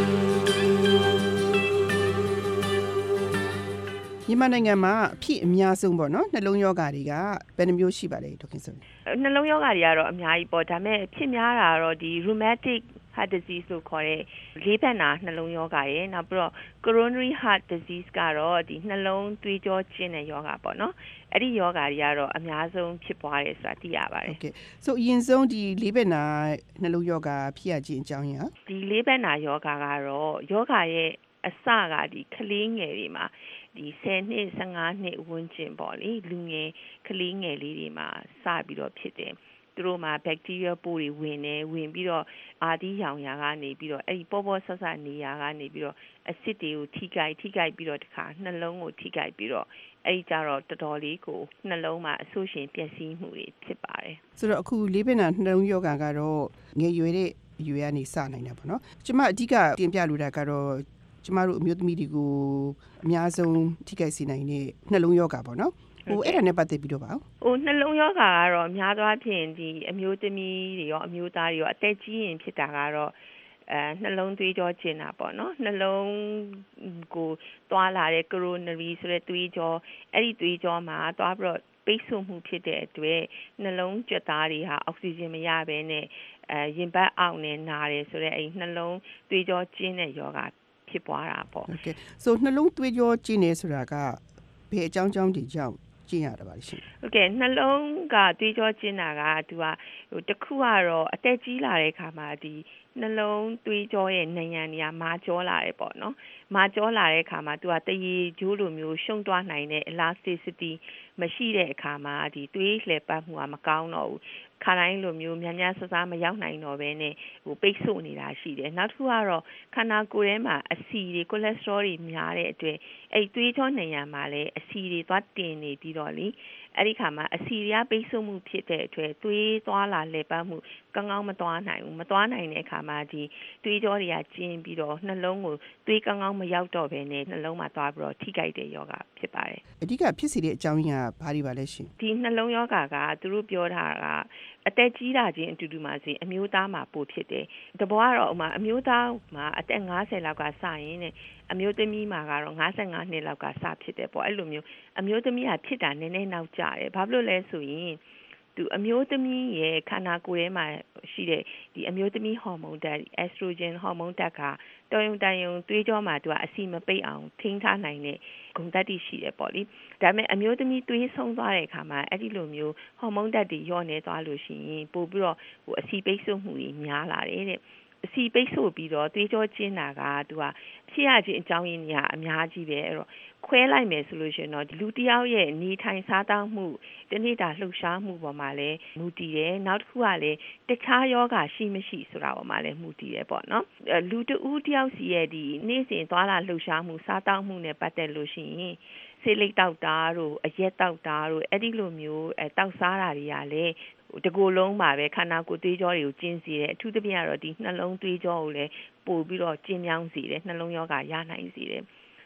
မြန်မာနိုင်ငံမှာအဖြစ်အများဆုံးပေါ့နော်နှလုံးယောဂါတွေကဘယ်နှမျိုးရှိပါလဲဒေါက်ခင်စောနှလုံးယောဂါတွေကတော့အများကြီးပေါ့ဒါပေမဲ့ဖြစ်များတာတော့ဒီ rheumatic heart disease လို့ခေါ်တဲ့လေးဘက်နာနှလုံးယောဂါရယ်နောက်ပြီးတော့ coronary heart disease ကတော့ဒီနှလုံးသွေးကြောကျဉ်တဲ့ယောဂါပေါ့နော်အဲ့ဒီယောဂါတွေကတော့အများဆုံးဖြစ်ပွားတယ်ဆိုတာသိရပါတယ် Okay so အရင်ဆုံးဒီလေးဘက်နာနှလုံးယောဂါဖြစ်ရခြင်းအကြောင်းရင်းဒီလေးဘက်နာယောဂါကတော့ယောဂါရဲ့အစကဒီကလေးငယ်တွေမှာဒီဆယ်နှစ်ဆယ့်ငါးနှစ်ဝန်းကျင်ပေါ့လေလူငယ်ကလေးငယ်လေးတွေမှာစပြီးတော့ဖြစ်တယ်သူတို့မှာ bacteria ပိုးတွေဝင်နေဝင်ပြီးတော့အာဒီရောင်ရာကနေပြီးတော့အဲ့ဒီပေါ်ပေါ်ဆဆနေရာကနေပြီးတော့ acid တွေကိုထိကြိုက်ထိကြိုက်ပြီးတော့တခါနှလုံးကိုထိကြိုက်ပြီးတော့အဲ့ဒီကြတော့တော်တော်လေးကိုနှလုံးမှာအဆိုးရှင်ပျက်စီးမှုတွေဖြစ်ပါတယ်ဆိုတော့အခုလေးဘက်နာနှလုံးယောဂါကတော့ငယ်ရွယ်တဲ့ရွယ်ကနေစနိုင်တာပေါ့နော်ကျွန်မအဓိကတင်ပြလိုတာကတော့ကျမတို့အမျိုးသမီးတွေကိုအများဆုံးထိခိုက်စေနိုင်တဲ့နှလုံးယောဂါပေါ့နော်ဟိုအဲ့ဒါနဲ့ပတ်သက်ပြီးတော့ပါဟိုနှလုံးယောဂါကတော့အများသောဖြင့်ဒီအမျိုးသမီးတွေရောအမျိုးသားတွေရောအသက်ကြီးရင်ဖြစ်တာကတော့အဲနှလုံးသွေးကြောကျဉ်တာပေါ့နော်နှလုံးကိုသွားလာတဲ့ coronary ဆိုတဲ့သွေးကြောအဲ့ဒီသွေးကြောမှာသွားပြီးတော့ပိတ်ဆို့မှုဖြစ်တဲ့အတွက်နှလုံးကြွက်သားတွေဟာအောက်ဆီဂျင်မရဘဲနဲ့အဲရင်ဘတ်အောက်နဲ့နာတယ်ဆိုတဲ့အဲ့နှလုံးသွေးကြောကျဉ်တဲ့ယောဂါဖြစ်ပွားတာပေါ့ Okay so နှလုံးသွေးကြောကျဉ်နေဆိုတာကဘယ်အကြောင်းကြောင်းတွေကြောင့်ကျဉ်ရတာပါလိမ့်ရှင် Okay နှလုံးကသွေးကြောကျဉ်တာကသူကဟိုတစ်ခုကတော့အသက်ကြီးလာတဲ့အခါမှာဒီနှလုံးသွေးကြောရဲ့နံရံတွေကမာကြောလာတယ်ပေါ့နော်မာကြောလာတဲ့အခါမှာသူကတရေကျိုးလိုမျိုးရှုံသွားနိုင်တဲ့ elasticity မရှိတဲ့အခါမှာဒီသွေးလှည့်ပတ်မှုကမကောင်းတော့ဘူးခါတိုင်းလိုမျိုးများများဆဆမရောက်နိုင်တော့ဘဲနဲ့ဟိုပိတ်ဆို့နေတာရှိတယ်နောက်တစ်ခုကတော့ခန္ဓာကိုယ်ထဲမှာအဆီတွေ cholesterol တွေများတဲ့အတွက်အဲ့သွေးကြောနံရံမှာလည်းအဆီတွေသွားတင်နေပြီးတော့လေအဲ့ဒီခါမှာအဆီတွေကပိတ်ဆို့မှုဖြစ်တဲ့အတွက်သွေးသွားလာလှည့်ပတ်မှုကောင်းကောင်းမသွားနိုင်ဘူးမသွားနိုင်တဲ့အခါမှာဒီသွေးကြောတွေကကျဉ်ပြီးတော့နှလုံးကိုသွေးကောင်းကောင်းမရောက်တော့ဘဲနဲ့နှလုံးမှာသွားပြီးတော့ထိခိုက်တဲ့ယောဂဖြစ်ပါတယ်အဓိကဖြစ်စေတဲ့အကြောင်းရင်းကဘာတွေပါလဲရှင်ဒီနှလုံးယောဂကသူတို့ပြောတာကအသက်ကြီးတာချင်းအတူတူမှစီအမျိုးသားမှာပိုဖြစ်တယ်တဘောကတော့ဥမာအမျိုးသားမှာအသက်ငါးဆယ်လောက်ကစရင်တဲ့အမျိုးသမီးမှာကတော့ငါးဆယ်ငါးနှစ်လောက်ကစဖြစ်တယ်ပေါ့အဲ့လိုမျိုးအမျိုးသမီးကဖြစ်တာနည်းနည်းနောက်ကျတယ်ဘာဖြစ်လို့လဲဆိုရင်သူအမျိုးသမီးရဲ့ခန္ဓာကိုယ်ထဲမှာရှိတဲ့ဒီအမျိုးသမီးဟော်မုန်းဓာတ် estrogen ဟော်မုန်းဓာတ်ကတော်ရုံတန်ရုံသွေးကြောမှာသူကအဆီမပိတ်အောင်ထိန်းထားနိုင်တဲ့ဂုဏ်ဓာတ်တွေရှိတယ်ပေါ့လေဒါပေမဲ့အမျိုးသမီးသွေးဆုံးသွားတဲ့အခါမှာအဲ့ဒီလိုမျိုးဟော်မုန်းဓာတ်တွေညော့နေသွားလို့ရှိရင်ပို့ပြီးတော့ဟိုအဆီပိတ်ဆို့မှုတွေများလာတယ်တဲ့အဆီပိတ်ဆို့ပြီးတော့သွေးကြောကျဉ်တာကသူကဖြစ်ရခြင်းအကြောင်းရင်းတွေကအများကြီးပဲအဲ့တော့ခွဲလိုက်မယ်ဆိုလို့ရှိရင်တော့လူတစ်ယောက်ရဲ့နေထိုင်စားသောက်မှုတနေ့တာလှုပ်ရှားမှုပေါ်မှာလည်းမူတည်တယ်နောက်တစ်ခုကလည်းတခြားယောဂရှိမရှိဆိုတာပေါ်မှာလည်းမူတည်တယ်ပေါ့နော်လူတဦးတစ်ယောက်စီရဲ့ဒီနေ့စဉ်သွားလာလှုပ်ရှားမှုစားသောက်မှုနဲ့ပတ်သက်လို့ရှိရင်ဆေးလိပ်တောက်တာတို့အရက်တောက်တာတို့အဲ့ဒီလိုမျိုးအဲတောက်စားတာတွေကလည်းတကူလုံးပါပဲခန္ဓာကိုယ်သွေးကြောတွေကိုကျဉ်စေတယ်အထူးသဖြင့်ကတော့ဒီနှလုံးသွေးကြောကိုလည်းပို့ပြီးတော့ကျဉ်မြောင်းစေတယ်နှလုံးယောဂရနိုင်စေတယ်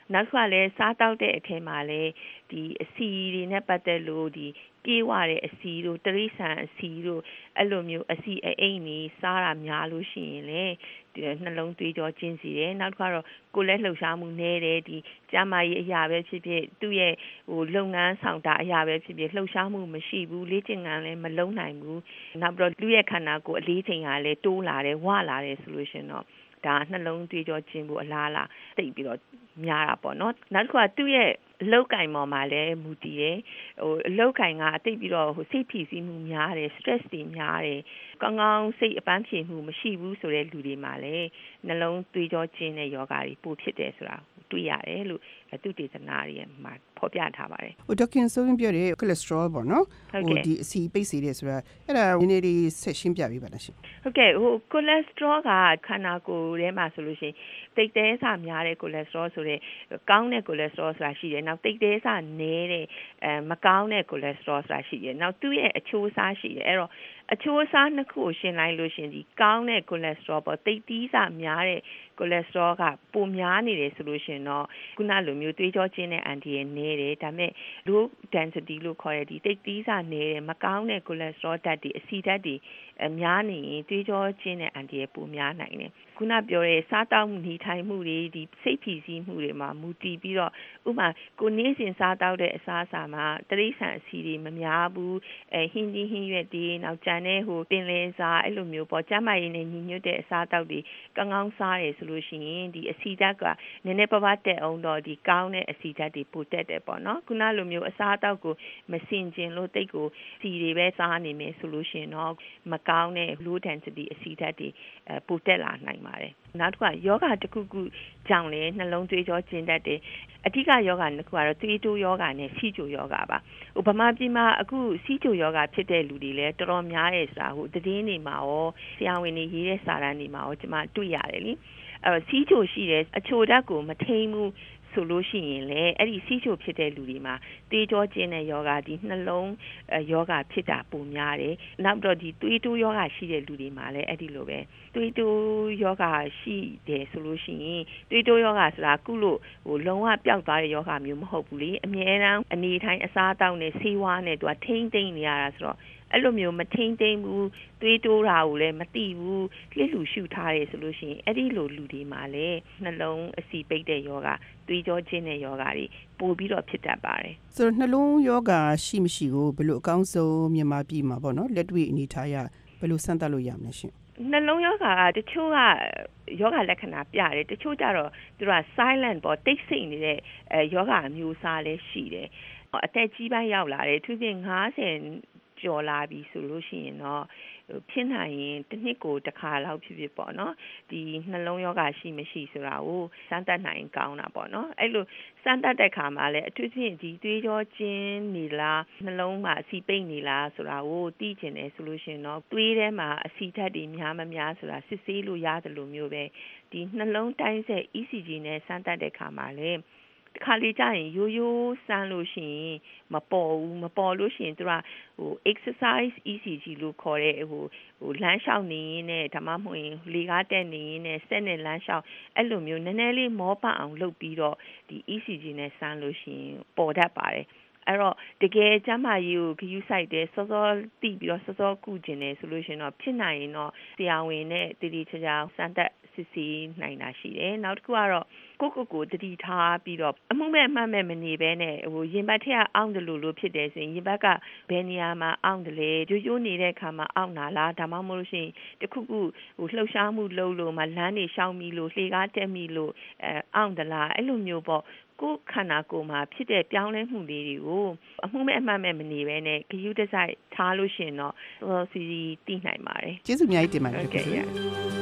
နောက်တစ်ခါလည်းစားတောက်တဲ့အထဲမှာလည်းဒီအစီတွေနဲ့ပတ်သက်လို့ဒီပြေးဝတဲ့အစီတို့တရိษံအစီတို့အဲ့လိုမျိုးအစီအိမ်ကြီးစားတာများလို့ရှိရင်လေနှလုံးသွေးကြောကျဉ်စီတယ်နောက်တစ်ခါတော့ကိုယ်လည်းလှုပ်ရှားမှုနည်းတယ်ဒီကျန်းမာရေးအရာပဲဖြစ်ဖြစ်သူ့ရဲ့ဟိုလုပ်ငန်းဆောင်တာအရာပဲဖြစ်ဖြစ်လှုပ်ရှားမှုမရှိဘူးလေ့ကျင့်ခန်းလည်းမလုပ်နိုင်ဘူးနောက်ပြီးတော့လူရဲ့ခန္ဓာကိုယ်အလေးချိန်ကလည်းတိုးလာတယ်ဝလာတယ်ဆိုလို့ရှင်တော့ဒါနှလုံးသွေးကြောကျဉ်ဖို့အလားလားသိပြီးတော့များတာပေါ့နော်နောက်တစ်ခါသူ့ရဲ့အလောက်ကင်ပေါ်မှာလည်းမူတည်တယ်ဟိုအလောက်ကင်ကအသိပြီးတော့ဟိုစိတ်ဖိစီးမှုများတယ် stress တွေများတယ်ကောင်းကောင်းစိတ်အပန်းဖြေမှုမရှိဘူးဆိုတဲ့လူတွေမှာလည်းနှလုံးသွေးကြောကျဉ်တဲ့ယောဂါတွေပိုဖြစ်တယ်ဆိုတာတွေ့ရတယ်လို့သူတေသနာတွေမှာဖော်ပြထားပါတယ်ဟိုဒေါက်တာဆိုရင်ပြောတဲ့ cholesterol ပေါ့နော်ဟိုဒီအစီပိတ်စေတယ်ဆိုတာအဲ့ဒါနည်းနည်းလေးဆက်ရှင်းပြပေးပါလားရှင်ဟုတ်ကဲ့ဟို cholesterol ကခန္ဓာကိုယ်ထဲမှာဆိုလို့ရှိရင်တိတ်တဲဆာများတဲ့ cholesterol ဆိုတဲ့ကောင်းတဲ့ cholesterol ဆိုတာရှိတယ်နောက်တိတ်တဲဆာနည်းတဲ့အဲမကောင်းတဲ့ cholesterol ဆိုတာရှိတယ်နောက်သူ့ရဲ့အချိုးအစားရှိတယ်အဲ့တော့အချိုးအစားနှစ်ခုကိုရှင်းလိုက်လို့ရှင်ဒီကောင်းတဲ့ cholesterol ပေါ့တိတ်သီးစာများတဲ့ cholesterol ကပိုများနေတယ်ဆိုလို့ရှင်တော့ခုနလိုမျိုးသွေးကြောကျဉ်တဲ့အန်တီရဲ့နည်းတယ်ဒါပေမဲ့ low density လို့ခေါ်တဲ့ဒီတိတ်သီးစာနည်းတဲ့မကောင်းတဲ့ cholesterol ဓာတ်တွေအဆီဓာတ်တွေအများနေရင်သွေးကြောကျဉ်တဲ့အန်တီရဲ့ပိုများနိုင်တယ်ခုနပြောတဲ့စားတောက်နေထိုင်မှုတွေဒီစိတ်ဖိစီးမှုတွေမှာမူတည်ပြီးတော့ဥပမာကိုနေ့စဉ်စားတောက်တဲ့အစားအစာမှာတရိษံအဆီတွေမများဘူးအဲဟင်းကြီးဟင်းရွက်တွေနောက်ကြံတဲ့ဟိုပင်လယ်စာအဲ့လိုမျိုးပေါ့ကျန်းမာရေးနဲ့ညီညွတ်တဲ့အစားတောက်တွေကောင်းကောင်းစားရဆိုလို့ရှိရင်ဒီအဆီဓာတ်ကနည်းနည်းပါးပါးတက်အောင်တော့ဒီကောင်းတဲ့အဆီဓာတ်တွေပိုတက်တယ်ပေါ့နော်ခုနလိုမျိုးအစားတောက်ကိုမစင်ကျင်လို့တိတ်ကိုစီတွေပဲစားနေမယ်ဆိုလို့ရှိရင်တော့မကောင်းတဲ့ low density အဆီဓာတ်တွေအဲပိုတက်လာနိုင်ပါတယ်နောက်တစ်ခါယောဂတစ်ခုခုကြောင့်လေနှလုံးသွေးကြောကျဉ်တတ်တယ်အဓိကယောဂတစ်ခုကတော့သွေးတိုးယောဂနဲ့ဆီးချိုယောဂပါဟိုဗမာပြည်မှာအခုဆီးချိုယောဂဖြစ်တဲ့လူတွေလည်းတော်တော်များတယ်ဆိုတာဟိုသတင်းတွေမှာရောဆရာဝန်တွေရေးတဲ့စာတမ်းတွေမှာရောကျွန်မတွေ့ရတယ်လीအဲဆီးချိုရှိတယ်အချိုဓာတ်ကိုမထိန်ဘူးဆိုလို့ရှိရင်လေအဲ့ဒီဆီးချိုဖြစ်တဲ့လူတွေမှာသွေးကြောကျဉ်တဲ့ယောဂဒီနှလုံးယောဂဖြစ်တာပုံများတယ်နောက်တော့ဒီသွေးတိုးယောဂရှိတဲ့လူတွေမှာလည်းအဲ့ဒီလိုပဲသွေးတိုးယောဂရှိတယ်ဆိုလို့ရှိရင်သွေးတိုးယောဂဆိုတာကုလို့ဟိုလုံးဝပျောက်သွားတဲ့ယောဂမျိုးမဟုတ်ဘူးလေအမြဲတမ်းအနေထိုင်အစားအသောက်နဲ့ဆေးဝါးနဲ့သူကထိမ့်သိမ့်နေရတာဆိုတော့အဲ့လိုမျိုးမထိမ့်သိမ့်ဘူးသွေးတိုးတာကိုလည်းမသိဘူးလျှက်လူရှုထားတယ်ဆိုလို့ရှိရင်အဲ့ဒီလိုလူတွေမှာလည်းနှလုံးအဆီပိတ်တဲ့ယောဂသွေးကြောကျဉ်တဲ့ယောဂတွေပိုပြီးတော့ဖြစ်တတ်ပါတယ်ဆိုတော့နှလုံးယောဂရှိမရှိကိုဘယ်လိုအကောင်းဆုံးမြန်မာပြည်မှာပေါ့နော်လက်တွေ့အနေထားရဘယ်လိုစမ်းသပ်လို့ရမလဲရှင်နှလုံးယောဂကတချို့ကယောဂလက္ခဏာပြတယ်တချို့ကျတော့သူက silent ပေါ့တိတ်ဆိတ်နေတဲ့အဲယောဂအမျိုးအစားလည်းရှိတယ်အသက်ကြီးပိုင်းရောက်လာတယ်သူပြင်၅၀ကျော်လာပြီဆိုလို့ရှိရင်တော့ဖြစ်နိုင်ရင်တစ်နှစ်ကိုတစ်ခါလောက်ဖြစ်ဖြစ်ပေါ့နော်ဒီနှလုံးယောဂရှိမရှိဆိုတာကိုစမ်းသပ်နိုင်ကောင်းတာပေါ့နော်အဲ့လိုစမ်းသပ်တဲ့ခါမှာလည်းအထူးသဖြင့်ဒီသွေးကြောကျဉ်နေလားနှလုံးမှာအဆီပိတ်နေလားဆိုတာကိုသိချင်တယ်ဆိုလို့ရှိရင်တော့သွေးထဲမှာအဆီဓာတ်တွေများမများဆိုတာစစ်ဆေးလို့ရတယ်လို့မျိုးပဲဒီနှလုံးတိုင်းဆက် E C G နဲ့စမ်းသပ်တဲ့ခါမှာလည်းခါလေးကြရင်ရိုးရိုးစမ်းလို့ရှိရင်မပေါ်ဘူးမပေါ်လို့ရှိရင်သူကဟို exercise E C G လို့ခေါ်တဲ့ဟိုဟိုလမ်းလျှောက်နေရင်နဲ့ဓမ္မမဟုတ်ရင်လေကားတက်နေရင်နဲ့စက်နဲ့လမ်းလျှောက်အဲ့လိုမျိုးနည်းနည်းလေးမောပတ်အောင်လုပ်ပြီးတော့ဒီ E C G နဲ့စမ်းလို့ရှိရင်ပေါ်တတ်ပါတယ်အဲ့တော့တကယ်ကျမကြီးကိုဂရုစိုက်တယ်စောစောတိပြီးတော့စောစောကုကျင်တယ်ဆိုလို့ရှိရင်တော့ဖြစ်နိုင်ရင်တော့ဆရာဝန်နဲ့တတိချာချာစမ်းသပ်စစ်ဆေးနိုင်တာရှိတယ်နောက်တစ်ခုကတော့ကိုကိုကိုတတိထားပြီးတော့အမှုမဲ့အမှတ်မဲ့မနေဘဲနဲ့ဟိုရင်ဘတ်ထက်အောင့်တယ်လို့လို့ဖြစ်တယ်ဆိုရင်ရင်ဘတ်ကဘယ်နေရာမှာအောင့်တယ်လဲရိုးရိုးနေတဲ့ခါမှာအောင့်တာလားဒါမှမဟုတ်လို့ရှိရင်တခုခုဟိုလှုပ်ရှားမှုလုပ်လို့မှလမ်းနေရှောင်မိလို့လှေကားတက်မိလို့အဲအောင့်တယ်လားအဲ့လိုမျိုးပေါ့ကိုခန္ဓာကိုယ်မှာဖြစ်တဲ့ပြောင်းလဲမှုလေးတွေကိုအမှုမဲ့အမှတ်မဲ့မနေဘဲနဲ့ဂရုတစိုက်ထားလို့ရှိရင်တော့စောစီစီသိနိုင်ပါတယ်ကျေးဇူးအများကြီးတင်ပါတယ်ခင်ဗျာ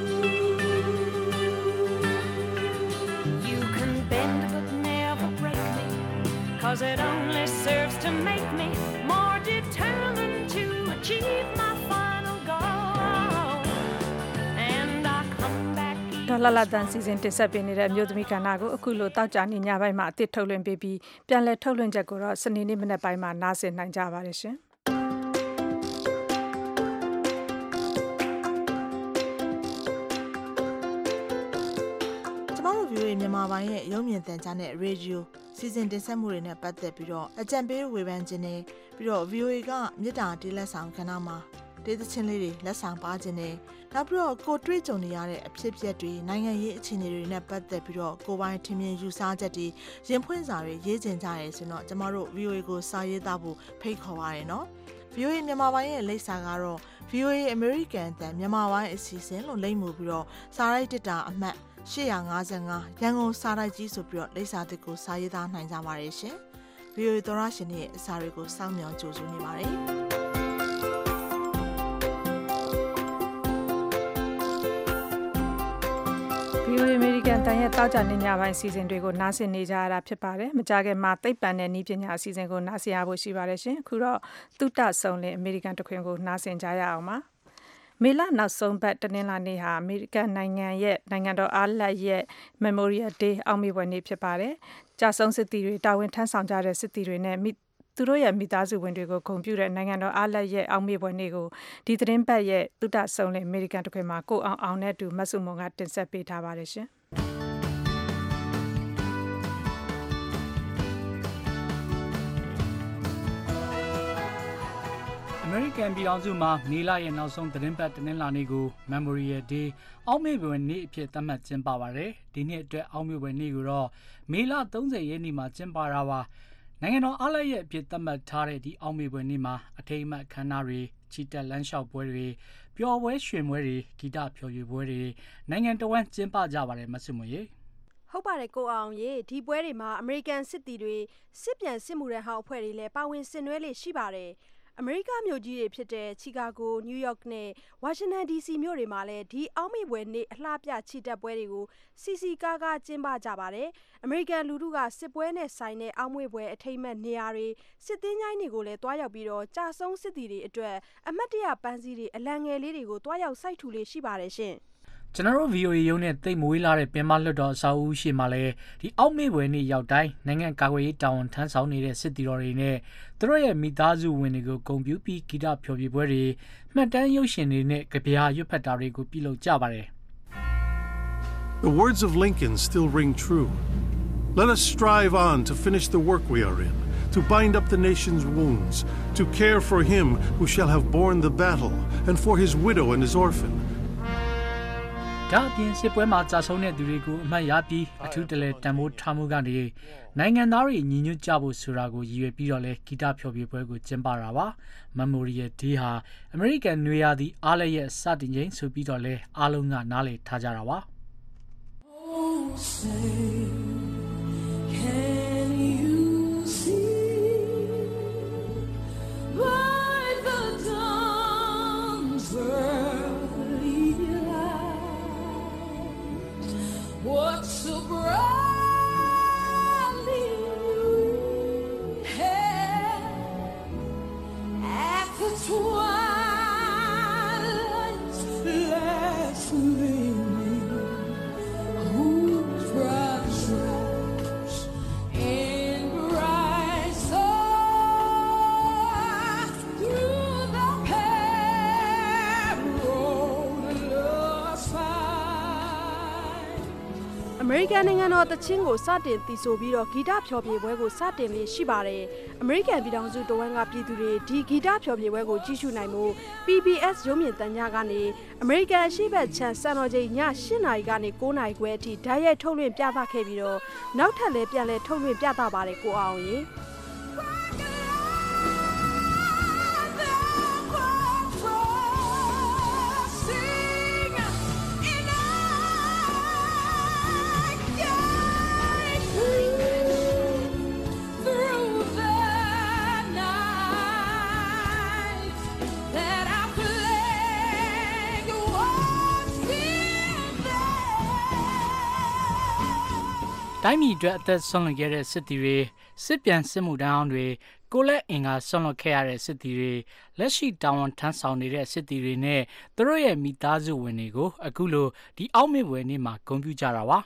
Cause it only serves to make me more determined to achieve my final goal. And I come back ဒေါ်လာလာတန်စီစဉ်တင်ဆက်ပေးနေတဲ့အမျိုးသမီးကဏ္ဍကိုအခုလိုတောက်ကြနေညပိုင်းမှာအသစ်ထုတ်လွှင့်ပေးပြီးပြန်လည်ထုတ်လွှင့်ချက်ကိုတော့စနေနေ့မနက်ပိုင်းမှာနားဆင်နိုင်ကြပါတယ်ရှင်ကျမတို့ view ရဲ့မြန်မာမြန်မာပိုင်းရဲ့ရုပ်မြင်သံကြားနဲ့ရေဒီယိုစီစဉ်တင်ဆက်မှုတွေနဲ့ပတ်သက်ပြီးတော့အကြံပေးဝေဖန်ခြင်းတွေပြီးတော့ ဗီအိုအေ ကမြေတားတေးလက်ဆောင်ခဏမှာဒေသချင်းလေးတွေလက်ဆောင်ပါခြင်းတွေနောက်ပြီးတော့ကိုတွေ့ကြုံနေရတဲ့အဖြစ်အပျက်တွေနိုင်ငံရေးအခြေအနေတွေနဲ့ပတ်သက်ပြီးတော့ကိုပိုင်းထင်မြင်ယူဆချက်တွေရင်ဖွင့်စာတွေရေးကျင်ကြရဲဆိုတော့ကျမတို့ ဗီအိုအေ ကိုစာရေးသားဖို့ဖိတ်ခေါ်ပါရနော် ဗီအိုအေ မြန်မာပိုင်းရဲ့လိပ်စာကတော့ ဗီအိုအေ American အသံမြန်မာပိုင်းအစီအစဉ်လို့လိပ်မှုပြီးတော့စာရိုက်တစ်တာအမှတ်၈၅၅ရန်ကုန်စာရိုက်ကြီးဆိုပြီးတော့လိပ်စာတစ်ကိုစာရေးသားနိုင်ကြပါတယ်ရှင် ဗီအိုအေ သောရရှင်ရဲ့အစာတွေကိုစောင့်မျှော်ကြိုဆိုနေပါတယ်ဗီအိုအေ American တန်ရဲ့တောက်ကြနေညပိုင်းအစီအစဉ်တွေကိုနားဆင်နေကြရတာဖြစ်ပါတယ်။မကြခင်မှာသိပ္ပံနဲ့နည်းပညာအစီအစဉ်ကိုနားဆင်ရဖို့ရှိပါတယ်ရှင်။အခုတော့သုတဆုံလင် American တခွင်ကိုနားဆင်ကြရအောင်ပါ။မေလနောက်ဆုံးပတ်တနင်္လာနေ့ဟာအမေရိကန်နိုင်ငံရဲ့နိုင်ငံတော်အားလပ်ရက် Memorial Day အောက်မေ့ဖွယ်နေ့ဖြစ်ပါတယ်။ကြာဆုံးစစ်သည်တွေတာဝန်ထမ်းဆောင်ကြတဲ့စစ်သည်တွေနဲ့သူတို့ရဲ့မိသားစုဝင်တွေကိုဂုဏ်ပြုတဲ့နိုင်ငံတော်အားလပ်ရက်အောက်မေ့ဖွယ်နေ့ကိုဒီသတင်းပတ်ရဲ့သုတဆုံလင် American တခွင်မှာကိုအောင်အောင်နဲ့အတူမဆုမွန်ကတင်ဆက်ပေးထားပါတယ်ရှင်။အမေရိကန်ပြည်ထောင်စုမှာမေလရဲ့နောက်ဆုံးသတင်းပတ်တနင်္လာနေ့ကို Memorial Day အောက်မေ့ဖွယ်နေ့အဖြစ်သတ်မှတ်ကျင်းပပါတယ်။ဒီနှစ်အတွက်အောက်မေ့ဖွယ်နေ့ကိုတော့မေလ၃၀ရက်နေ့မှာကျင်းပတာပါ။နိုင်ငံတော်အားလပ်ရက်အဖြစ်သတ်မှတ်ထားတဲ့ဒီအောက်မေ့ဖွယ်နေ့မှာအထိမ်းအမှတ်အခမ်းအနားတွေချီတက်လမ်းလျှောက်ပွဲတွေပျော်ပွဲရွှင်ပွဲတွေဂီတဖျော်ဖြေပွဲတွေနိုင်ငံတော်ဝန်ကျင်းပကြပါတယ်မဆုမရေဟုတ်ပါတယ်ကိုအောင်ရေဒီပွဲတွေမှာအမေရိကန်စစ်သည်တွေစစ်ပြန်စစ်မှုရန်ဟောင်းအဖွဲ့တွေလည်းပါဝင်ဆင်နွှဲလေးရှိပါတယ်အမေရိကမြို့ကြီးတွေဖြစ်တဲ့ချီကာဂိုနယူးယောက်နဲ့ဝါရှင်တန်ဒီစီမြို့တွေမှာလည်းဒီအောက်မေ့ပွဲနေ့အလှပြချီတက်ပွဲတွေကိုစီစီကားကားကျင်းပကြပါတယ်အမေရိကန်လူထုကစစ်ပွဲနဲ့ဆိုင်တဲ့အောက်မေ့ပွဲအထိမ်းအမှတ်နေရာတွေစစ်သေးချိုင်းတွေကိုလည်းတွားရောက်ပြီးတော့ကြာဆုံးစစ်သည်တွေအတွက်အမတ်တရပန်းစည်းတွေအလံငယ်လေးတွေကိုတွားရောက်စိုက်ထူလေးရှိပါတယ်ရှင်ကျွန်တော်တို့ ဗီအိုအေ ရုံးနဲ့တိတ်မဝေးလာတဲ့ပင်မလွတ်တော်အဆောက်အဦရှိမှလည်းဒီအောက်မေ့ပွဲနေ့ရောက်တိုင်းနိုင်ငံကာကွယ်ရေးတာဝန်ထမ်းဆောင်နေတဲ့စစ်တီတော်တွေနဲ့သူတို့ရဲ့မိသားစုဝင်တွေကိုဂုဏ်ပြုပြီးဂီတဖျော်ဖြေပွဲတွေမှတ်တမ်းရုပ်ရှင်တွေနဲ့ကြပြာရွတ်ဖတ်တာတွေကိုပြုလုပ်ကြပါတယ် The words of Lincoln still ring true. Let us strive on to finish the work we are in, to bind up the nation's wounds, to care for him who shall have borne the battle, and for his widow and his orphan. ဒါအပြင်စစ်ပွဲမှာကြာဆုံးတဲ့သူတွေကိုအမှတ်ရပြီးအထူးတလဲတန်ဖိုးထားမှုကနေနိုင်ငံသားတွေညီညွတ်ကြဖို့ဆိုတာကိုရည်ရွယ်ပြီးတော့လဲဂီတဖျော်ဖြေပွဲကိုကျင်းပတာပါ Memorial Day ဟာ American နွေရာသီအားလပ်ရက်စတင်ချိန်ဆိုပြီးတော့လဲအားလုံးကနားလည်ထားကြတာပါ Can you see by the dawn's early light what so brightly had at the twilight's last gleaming whose bright stripes in bright stars through the perilous fight အမေရိကန်နိုင်ငံတော်တချင်းကိုစတင်တည်ဆိုပြီးတော့ဂီတဖျော်ဖြေပွဲကိုစတင်လေးရှိပါတယ်အမေရိကန်ပြည်ထောင်စုတဝန်းကပြည်သူတွေဒီဂီတဖျော်ဖြေပွဲကိုကြည့်ရှုနိုင်ဖို့ P B S ရုံးမြင့်သံကြားကနေအမေရိကန်အရှေ့ဘက်ခြမ်းစံတော်ချိန်ည၈နာရီကနေ၉နာရီခွဲအထိဓာတ်ရိုက်ထုတ်လွှင့်ပြသခဲ့ပြီးတော့နောက်ထပ်လည်းပြန်လည်ထုတ်လွှင့်ပြသပါတယ်ကိုအောင်ရေတိုင်းပြည်အတွက်အသက်ဆုံးလွတ်ခဲ့တဲ့စစ်သည်တွေစစ်ပြန်စစ်မှုတန်းအောင်တွေကိုလက်အင်ကဆုံးလွတ်ခဲ့ရတဲ့စစ်သည်တွေလက်ရှိတာဝန်ထမ်းဆောင်နေတဲ့စစ်သည်တွေနဲ့သူတို့ရဲ့မိသားစုဝင်တွေကိုအခုလိုဒီအောက်မေ့ပွဲနေ့မှာဂုဏ်ပြုကြတာပါ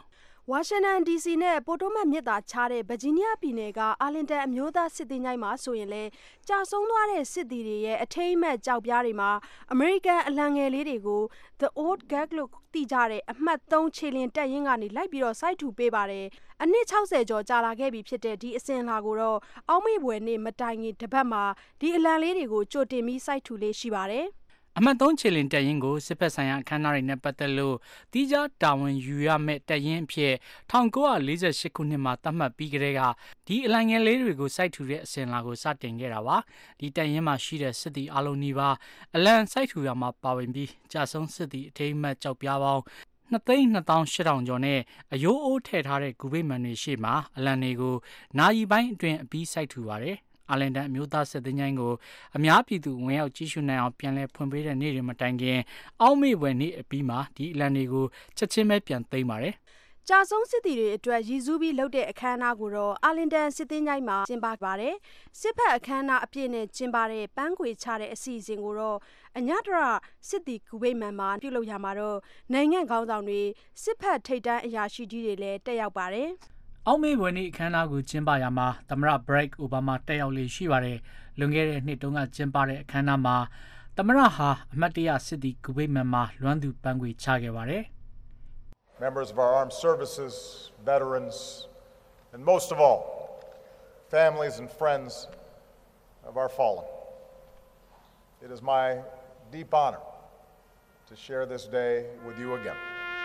ဝါရှင်တန် ဒီစီ နဲ့ပိုတိုမတ်မြစ်သာခြားတဲ့ဗာဂျီးနီးယားပြည်နယ်ကအာလင်တန်အမျိုးသားစစ်သင်္ချိုင်းမှာဆိုရင်လည်းကြာဆုံးသွားတဲ့စစ်သည်တွေရဲ့အထိမ်းအမှတ်ကြောက်ပြားတွေမှာအမေရိကန်အလံငယ်လေးတွေကို The Old Gag လို့သိကြတဲ့အမှတ်သုံးခြေလျင်တပ်ရင်းကနေလိုက်ပြီးတော့စိုက်ထူပေးပါတယ်။အနှစ်၆၀ကျော်ကြာလာခဲ့ပြီဖြစ်တဲ့ဒီအစဉ်အလာကိုတော့အောက်မေ့ဖွယ်နေ့မတိုင်ခင်တစ်ပတ်မှာဒီအလံလေးတွေကိုကြိုတင်ပြီးစိုက်ထူလေးရှိပါတယ်။အမှတ်သုံးခြေလင်တပ်ရင်းကိုစစ်ဖက်ဆိုင်ရာအခမ်းအနားတွေနဲ့ပတ်သက်လို့တီးခြားတာဝန်ယူရမယ့်တပ်ရင်းအဖြစ်၁၉၄၈ခုနှစ်မှာသတ်မှတ်ပြီးကြတဲ့ကဒီအလံငယ်လေးတွေကိုစိုက်ထူတဲ့အစဉ်အလာကိုစတင်ခဲ့တာပါဒီတပ်ရင်းမှာရှိတဲ့စစ်သည်အလုံးနီးပါးအလံစိုက်ထူရမှာပါဝင်ပြီးကြာဆုံးစစ်သည်အထိမ်းအမှတ်ကြောက်ပြားပေါင်းနှစ်သိန်းနှစ်သောင်းရှစ်ထောင်ကျော်နဲ့အယိုးအိုးထည့်ထားတဲ့ဂူဗိမာန်တွေရှေ့မှာအလံတွေကိုနာရီပိုင်းအတွင်းအပြီးစိုက်ထူပါတယ်အာလန်တန်အမျိုးသားစစ်သင်္ချိုင်းကိုအများပြည်သူဝင်ရောက်ကြည့်ရှုနိုင်အောင်ပြန်လည်ဖွင့်ပေးတဲ့နေ့တွေမတိုင်ခင်အောက်မေ့ဖွယ်နေ့အပြီးမှာဒီအလံတွေကိုချက်ချင်းပဲပြန်သိမ်းပါတယ်။ကြာဆုံးစစ်သည်တွေအတွက်ရည်စူးပြီးလုပ်တဲ့အခမ်းအနားကိုတော့အာလင်တန်စစ်သင်္ချိုင်းမှာကျင်းပပါတယ်။စစ်ဖက်အခမ်းအနားအပြည့်နဲ့ကျင်းပတဲ့ပန်းခွေချတဲ့အစီအစဉ်ကိုတော့အညတရစစ်သည်ကူဗိမာန်မှာပြုလုပ်ရမှာတော့နိုင်ငံခေါင်းဆောင်တွေစစ်ဖက်ထိပ်တန်းအရာရှိကြီးတွေလည်းတက်ရောက်ပါတယ်။အောက်မေ့ဖွယ်နေ့အခမ်းအနားကိုကျင်းပရမှာသမ္မတဘရက်အိုဘားမားတက်ရောက်လေရှိပါတယ်။လွန်ခဲ့တဲ့နှစ်တုန်းကကျင်းပတဲ့အခမ်းအနားမှာသမ္မတဟာအမတ်တရစစ်သည်ဂူဗိမာန်မှာလွမ်းသူပန်းခွေချခဲ့ပါတယ်။ Members of our armed services, veterans, and most of all, families and friends of our fallen. It is my deep honor to share this day with you again.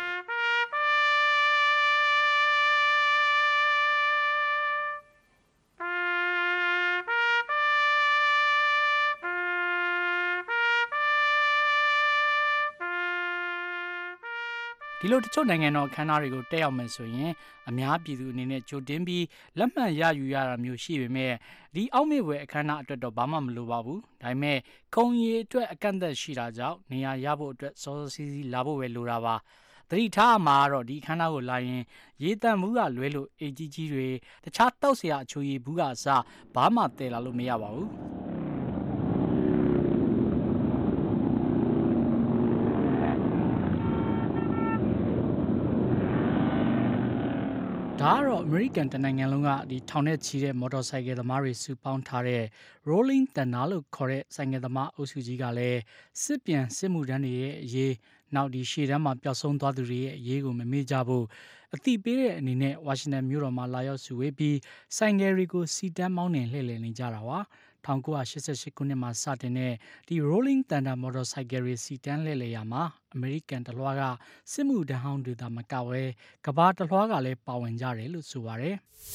ဒီလိုတချို့နိုင်ငံတော်အခမ်းအနားတွေကိုတက်ရောက်မယ်ဆိုရင်အများပြည်သူအနေနဲ့ကြိုတင်ပြီးလက်မှတ်ရယူရတာမျိုးရှိပေမဲ့ဒီအောက်မေ့ဝဲအခမ်းအနားအတွက်တော့ဘာမှမလိုပါဘူးဒါပေမဲ့ခုံရီအတွက်အကန့်အသတ်ရှိတာကြောင့်နေရာရဖို့အတွက်စောစောစီးစီးလာဖို့ပဲလိုတာပါသတိထားမှာတော့ဒီခန်းသားကိုလာရင်ရေတန့်မှုကလွဲလို့အေကြီးကြီးတွေတခြားတောက်เสียအချိုရည်ဘူးကအစဘာမှတည်လာလို့မရပါဘူးဒါကတော့ American တနိုင်ငံလုံးကဒီထောင်နဲ့ချီတဲ့ motorcycle သမားတွေစုပေါင်းထားတဲ့ Rolling Thunder လို့ခေါ်တဲ့ဆိုင်ငယ်သမားအုပ်စုကြီးကလည်းစစ်ပြန်စစ်မှုထမ်းတွေရဲ့အရေးနောက်ဒီရှေ့တန်းမှာပျောက်ဆုံးသွားသူတွေရဲ့အရေးကိုမမေ့ကြဖို့အသိပေးတဲ့အနေနဲ့ဝါရှင်တန်မြို့တော်မှာလာရောက်စုဝေးပြီးဆိုင်ငယ်တွေကိုစီတန်းမောင်းနှင်လှည့်လည်နေကြတာပါ၁၉၈၈ခုနှစ်မှာစတင်တဲ့ဒီ Rolling Thunder motorcycle တွေစီတန်းလှည့်လည်ရမှာအမေရိကန်တလွှားကစစ်မှုထမ်းဟောင်းတွေသာမကဘဲကမ္ဘာတလွှားကလည်းပါဝင်ကြတယ်လို့ဆိုပါတယ်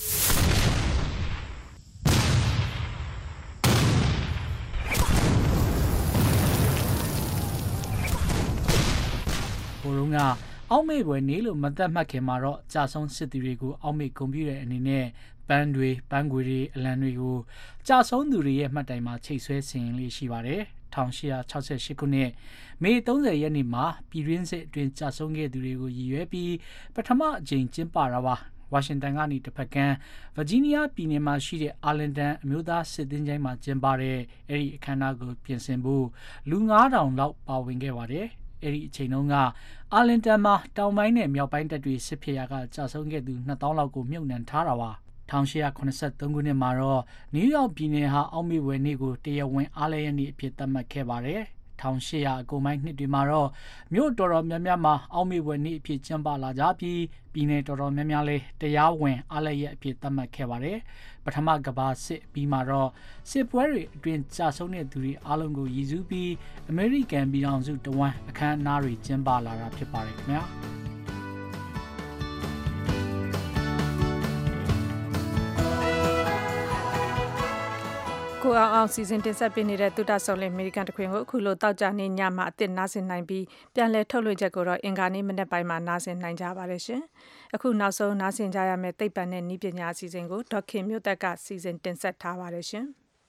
ဘိုးကအောက်မေ့ပွဲနေလို့မသက်မှတ်ခင်မှာတော့ကြာဆုံးစစ်သူတွေကိုအောက်မေ့ဂုဏ်ပြုတဲ့အနေနဲ့ပန်းတွေပန်းခွေတွေအလံတွေကိုကြာဆုံးသူတွေရဲ့မှတ်တိုင်မှာချိတ်ဆွဲဆင်ရင်လေးရှိပါတယ်၁၈၆၈ခုနှစ်မေ၃၀ရက်နေ့မှာပြည်တွင်းစစ်အတွင်းကြာဆုံးခဲ့သူတွေကိုရည်ရွယ်ပြီးပထမအကြိမ်ကျင်းပတာပါဝါရှင်တန်ကနေတစ်ဖက်ကမ်းဗာဂျီးနီးယားပြည်နယ်မှာရှိတဲ့အာလင်တန်အမျိုးသားစစ်သင်္ချိုင်းမှာကျင်းပတဲ့အဲ့ဒီအခမ်းအနားကိုပြင်ဆင်ဖို့လူငါးထောင်လောက်ပါဝင်ခဲ့ပါတယ်အဲ့ဒီအချိန်တုန်းကအာလင်တန်မှာတောင်ပိုင်းနဲ့မြောက်ပိုင်းတပ်တွေစစ်ဖြစ်ရာကကြာဆုံးခဲ့သူနှစ်သောင်းလောက်ကိုမြုပ်နှံထားတာပါ၁၈၇၃ခုနှစ်မှာတော့နယူးယောက်ပြည်နယ်ဟာအောက်မေ့ဝဲနေ့ကိုတရားဝင်အားလျက်နေ့အဖြစ်သတ်မှတ်ခဲ့ပါတယ်၁၈၀၀အကုန်ပိုင်းနှစ်တွေမှာတော့မြို့တော်တော်များများမှာအောက်မေ့ဝဲနေ့အဖြစ်ကျင်းပလာကြပြီးပြည်နယ်တော်တော်များများလည်းတရားဝင်အားလျက်အဖြစ်သတ်မှတ်ခဲ့ပါတယ်ပထမကမ္ဘာစစ်ပြီးမှာတော့စစ်ပွဲတွေအတွင်းကြာဆုံးတဲ့သူတွေအားလုံးကိုရည်စူးပြီးအမေရိကန်ပြည်ထောင်စုတဝန်းအခမ်းအနားတွေကျင်းပလာတာဖြစ်ပါတယ်ခင်ဗျာကိုအောင်အောင်စီစဉ်တင်ဆက်ပေးနေတဲ့တုဒ္ဒဆုံလင်အမေရိကန်တခွင်ကိုအခုလိုတောက်ကြနေညမှာအစ်စ်နားဆင်နိုင်ပြီးပြန်လည်ထုတ်လွှင့်ချက်ကိုတော့အင်္ဂါနေ့မနေ့ပိုင်းမှာနားဆင်နိုင်ကြပါတယ်ရှင်။အခုနောက်ဆုံးနားဆင်ကြရမယ့်သိပ္ပံနဲ့နည်းပညာအစီအစဉ်ကိုဒေါက်ခင်မြို့သက်ကစီစဉ်တင်ဆက်ထားပါတယ်ရှင်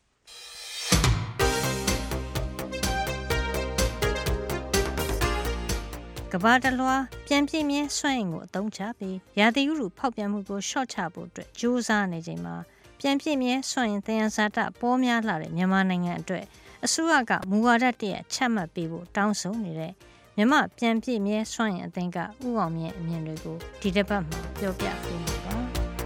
။ကဘာတလွားပြန်ပြင်းမြဲစွန့်ရင်ကိုအသုံးချပြီးရာသီဥတုဖောက်ပြန်မှုကိုရှော့ချဖို့အတွက်ကြိုးစားနေချိန်မှာပြန်ပြည့်မြဲစွန့်ရင်သယံဇာတပေါ်များလာတဲ့မြန်မာနိုင်ငံအတွက်အစိုးရကမူဝါဒတရချမှတ်ပေးဖို့တောင်းဆိုနေတဲ့မြမပြန်ပြည့်မြဲစွန့်ရင်အသင်းကဥအောင်မြင့်အမြင်တွေကိုဒီတစ်ပတ်မှာပြောပြပေးမှာပါ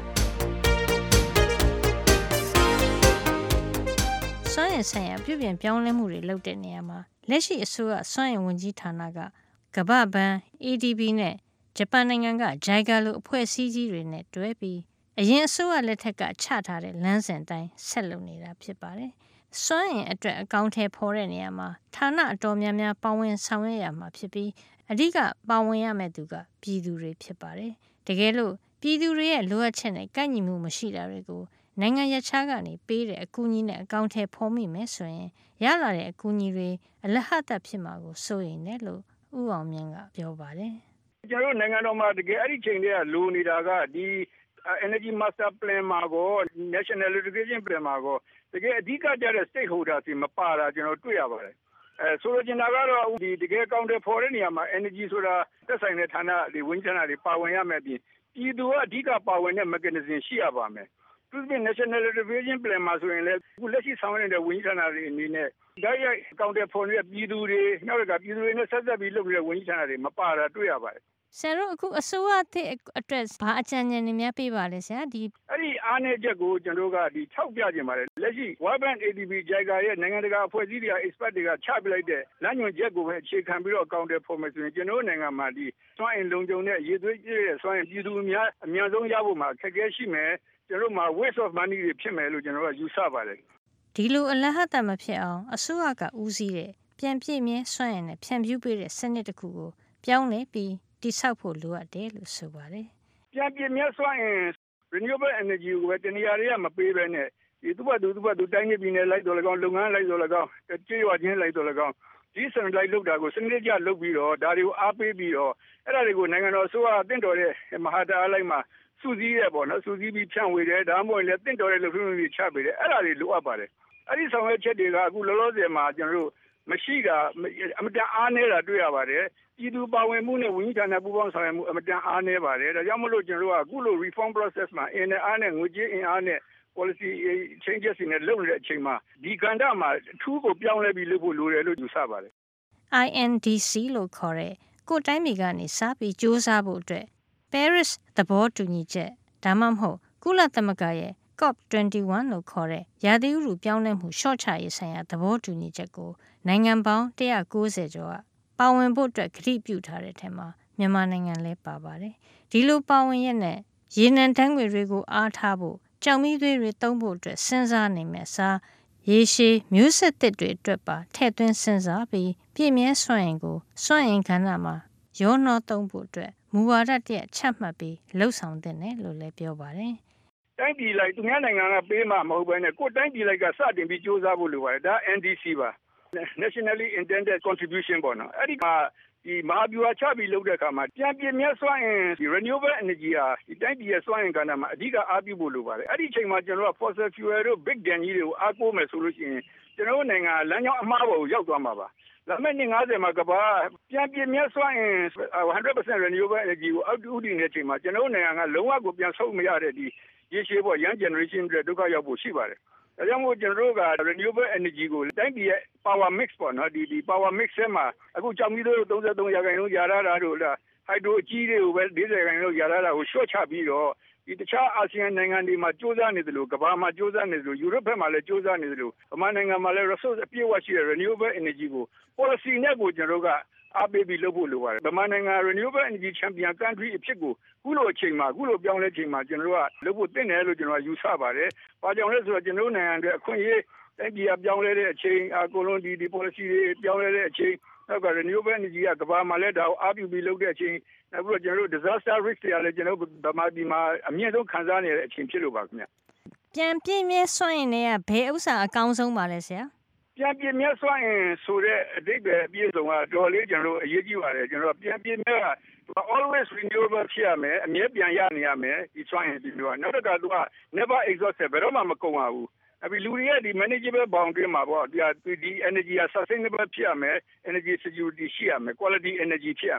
စွန့်ရင်ဆိုင်ရာပြုပြင်ပြောင်းလဲမှုတွေလုပ်တဲ့နေရာမှာလက်ရှိအစိုးရစွန့်ရင်ဝန်ကြီးဌာနကကမ္ဘာ့ဘဏ် A D B နဲ့ဂျပန်နိုင်ငံက ဂျိုင်ဂါ လိုအဖွဲ့အစည်းကြီးတွေနဲ့တွဲပြီးအရင်အစိုးရလက်ထက်ကချထားတဲ့လမ်းစဉ်တိုင်းဆက်လုပ်နေတာဖြစ်ပါတယ်။စွမ်းရင်အတွက်အကောင့်ထဲပေါ်တဲ့နေရာမှာဌာနအတော်များများပါဝင်ဆောင်ရွက်ရမှာဖြစ်ပြီးအဓိကပါဝင်ရမယ့်သူကပြည်သူတွေဖြစ်ပါတယ်။တကယ်လို့ပြည်သူတွေရဲ့လိုအပ်ချက်နဲ့ကိုက်ညီမှုမရှိတာတွေကိုနိုင်ငံရခြားကနေပေးတဲ့အကူအညီနဲ့အကောင့်ထဲပေါ်မိမယ်ဆိုရင်ရလာတဲ့အကူအညီတွေအလဟတ်သက်ဖြစ်မှာကိုစိုးရိမ်တယ်လို့ဥအောင်မြင့်ကပြောပါတယ်။ကျွန်တော်နိုင်ငံတော်မှာတကယ်အဲ့ဒီချိန်တွေကလိုနေတာကဒီ energy master plan မှာကို national electrification plan မှာကိုတကယ်အဓိကကျတဲ့ stakeholders တွေမပါတာကျွန်တော်တွေ့ရပါတယ်အဲဆိုလိုချင်တာကတော့ဒီတကယ်ကောင်းတဲ့ပေါ်တဲ့နေရာမှာ energy ဆိုတာသက်ဆိုင်တဲ့ဌာနတွေဝန်ကြီးဌာနတွေပါဝင်ရမယ်ပြီးပြည်သူကအဓိကပါဝင်တဲ့ mechanism ရှိရပါမယ်သူက national electrification plan မှာဆိုရင်လည်းအခုလက်ရှိဆောင်ရွက်နေတဲ့ဝန်ကြီးဌာနတွေအနေနဲ့ဒါရိုက်ကောင်းတဲ့ပေါ်နေတဲ့ပြည်သူတွေနောက်ကပြည်သူတွေနဲ့ဆက်သက်ပြီးလုပ်နေတဲ့ဝန်ကြီးဌာနတွေမပါတာတွေ့ရပါတယ်ဆရာတို့အခုအစိုးရတဲ့အတွက်ဘာအကြံဉာဏ်တွေများပေးပါလဲဆရာဒီအဲ့ဒီအားနည်းချက်ကိုကျွန်တော်တို့ကဒီထောက်ပြခြင်းပါတယ်လက်ရှိ World Bank A D B ဂျိုင်ဂါရဲ့နိုင်ငံတကာအဖွဲ့အစည်းတွေက expert တွေကချပြလိုက်တဲ့လမ်းညွှန်ချက်ကိုပဲအခြေခံပြီးတော့အကောင့်တွေဖော်မယ်ဆိုရင်ကျွန်တော်တို့နိုင်ငံမှာဒီစွမ်းအင်လုံခြုံတဲ့ရေသွေးကြည့်တဲ့စွမ်းအင်ပြည်သူအများအများဆုံးရဖို့မှာအခက်အခဲရှိမယ်ကျွန်တော်တို့မှာ waste of money တွေဖြစ်မယ်လို့ကျွန်တော်တို့ကယူဆပါတယ်ဒီလိုအလဟတ်တမဖြစ်အောင်အစိုးရကဦးစီးတဲ့ပြန်ပြည့်မြဲစွမ်းအင်နဲ့ဖြန့်ဖြူးပေးတဲ့စနစ်တစ်ခုကိုပြောင်းလဲပြီးတိဆောက်ဖို့လိုအပ်တယ်လို့ဆိုပါတယ်။ပြန်ပြည့်မြဲစွမ်းအင် renewable energy ကိုပဲတနေရာတွေကမပေးဘဲနဲ့ဒီသူ့ဘက်သူသူ့ဘက်သူတိုင်းပြည်နယ်လိုက်တော့၎င်းလုပ်ငန်းလိုက်တော့၎င်းကြေးရွာချင်းလိုက်တော့၎င်းဒီစံလိုက်လုပ်တာကိုစနစ်ကျလုပ်ပြီးတော့ဒါတွေကိုအားပေးပြီးတော့အဲ့ဒါတွေကိုနိုင်ငံတော်အစိုးရအသင့်တော်တဲ့မဟာတာလိုက်မှာစုစည်းရပေါ့နော်စုစည်းပြီးဖြန့်ဝေတယ်ဒါမှမဟုတ်လည်းတင့်တော်တဲ့လုပ်ထုံးတွေချပေးတယ်အဲ့ဒါတွေလိုအပ်ပါတယ်အဲ့ဒီဆောင်ရွက်ချက်တွေကအခုလောလောဆယ်မှာကျွန်တော်တို့မရှိတာအမတန်အားနည်းတာတွေ့ရပါတယ်ပြည်သူပါဝင်မှုနဲ့ဝန်ကြီးဌာနပူးပေါင်းဆောင်ရွက်မှုအမတန်အားနည်းပါတယ်ဒါကြောင့်မလို့ကျွန်တော်တို့ကအခုလို reform process မှာအင်းနဲ့အားနဲ့ငွေကြေးအင်အားနဲ့ policy changes တွေနဲ့လုပ်နေတဲ့အချိန်မှာဒီကဏ္ဍမှာအထူးကိုပြောင်းလဲပြီးလုပ်ဖို့လိုတယ်လို့ယူဆပါတယ် I N D C လို့ခေါ်တဲ့ကိုတိုင်းပြည်ကနေစပြီးစ조사ဖို့အတွက် Paris သဘောတူညီချက်ဒါမှမဟုတ်ကုလသမဂ္ဂရဲ့ COP ၂၁ လို့ခေါ်တဲ့ရာသီဥတုပြောင်းလဲမှုရှော့ချရေးဆိုင်ရာသဘောတူညီချက်ကိုနိုင်ငံပေါင်း၁၉၀ကျော်ကပါဝင်ဖို့အတွက်ကတိပြုထားတဲ့ထဲမှာမြန်မာနိုင်ငံလည်းပါပါတယ်။ဒီလိုပါဝင်ရတဲ့ရေနံတန်းငွေတွေကိုအားထားဖို့ကြောင်မီးသွေးတွေသုံးဖို့အတွက်စဉ်းစားနေမယ်စားရေရှည်မျိုးဆက်သစ်တွေအတွက်ပါထည့်သွင်းစဉ်းစားပြီးပြည်မြဲစွမ်းအင်ကိုစွမ်းအင်ကဏ္ဍမှာရောနှောသုံးဖို့အတွက်မူဝါဒတရက်ချမှတ်ပြီးလှုပ်ဆောင်တဲ့နယ်လို့လည်းပြောပါတယ်။တိုင်းပြည်လိုက်သူများနိုင်ငံကပေးမှမဟုတ်ဘဲနဲ့ကိုယ်တိုင်းပြည်လိုက်ကစတင်ပြီးစ조사ဖို့လိုပါတယ်ဒါ N D C ပါ nationally intended contribution ပေါ့နော်အဲ့ဒီမှာဒီမဟာဗျူဟာချပြီးလုပ်တဲ့အခါမှာပြန်ပြည့်မြဲစွမ်းအင် renewable energy ဟာဒီတိုင်းပြည်ရဲ့စွမ်းအင်ကဏ္ဍမှာအဓိကအားပြုဖို့လိုပါတယ်အဲ့ဒီအချိန်မှာကျွန်တော်တို့ fossil fuel တို့ big dam ကြီးတွေကိုအားကိုးမယ်ဆိုလို့ရှိရင်ကျွန်တော်တို့နိုင်ငံလမ်းကြောင်းအမှားပေါ်ကိုရောက်သွားမှာပါလာမယ့်နှစ်၅၀မှာကဘာပြန်ပြည့်မြဲစွမ်းအင် one hundred percent renewable energy ကိုအောက်ဥတည်နေတဲ့အချိန်မှာကျွန်တော်တို့နိုင်ငံကလုံးဝကိုပြန်ဆုတ်မရတဲ့ဒီရေရှည်ပေါ် young generation တွေဒုက္ခရောက်ဖို့ရှိပါတယ်ဒါကြောင့်မို့ကျွန်တော်တို့က renewable energy ကိုတိုင်းပြည်ရဲ့ power mix ပေါ့နော်ဒီဒီ power mix ထဲမှာအခုကြောင်မီးသွေးသုံးသုံးရာခိုင်နှုန်းရာထားတာတို့လား hydro အကြီးတွေကိုပဲ၄၀ရာခိုင်နှုန်းရာထားတာကို short ချပြီးတော့ဒီတခြားအာဆီယံနိုင်ငံတွေမှာစ조사နေသလိုကမ္ဘာမှာစ조사နေသလိုယူရိုပဘက်မှာလည်းစ조사နေသလိုဗမာနိုင်ငံမှာလည်း resource အပြည့်အဝရှိတဲ့ renewable energy ကို policy နဲ့ကိုကျွန်တော်တို့ကအားပေးပြီးလုပ်ဖို့လိုပါတယ်ဗမာနိုင်ငံ renewable energy champion country အဖြစ်ကိုခုလိုအချိန်မှာခုလိုပြောင်းလဲချိန်မှာကျွန်တော်တို့ကလုပ်ဖို့တင့်တယ်လို့ကျွန်တော်ကယူဆပါတယ်။ဘာကြောင့်လဲဆိုတော့ကျွန်တော်တို့နိုင်ငံတွေအခွင့်အရေးတိုင်းပြည်ပြောင်းလဲတဲ့အချိန်အကုန်လုံးဒီဒီ policy တွေပြောင်းလဲတဲ့အချိန်နောက်က renewable energy ကကမ္ဘာမှာလည်းဒါကိုအားပြုပြီးလုပ်တဲ့အချိန်နောက်ပြီးတော့ကျွန်တော်တို့ disaster risk တွေကလည်းကျွန်တော်တို့ဗမာပြည်မှာအမြင့်ဆုံးခံစားနေတဲ့အချိန်ဖြစ်လို့ပါခင်ဗျ။ပြန်ပြည့်မြဲစွမ်းအင်တွေကဘယ်ဥစ္စာအကောင်းဆုံးပါလဲဆရာ။ပြန်ပြည့်မြဲစွမ်းအင်ဆိုတဲ့အဓိပ္ပာယ်အပြည့်စုံကတော်လေးကျွန်တော်တို့အရေးကြီးပါတယ်ကျွန်တော်ပြန်ပြည့်မြဲကalways renewable ဖြစ်ရမယ်အမြဲပြန်ရနေရမယ်ဒီစွမ်းအင်ဒီမျိုးကနောက်တစ်ခါသူက never exhausted ဘယ်တော့မှမကုန်ပါဘူးအပြီးလူတွေရဲ့ဒီ manageable boundary မှာပေါ့ဒီဒီ energy က sustainable ဖြစ်ရမယ် energy security ရှိရမယ် quality energy ဖြစ်ရမယ်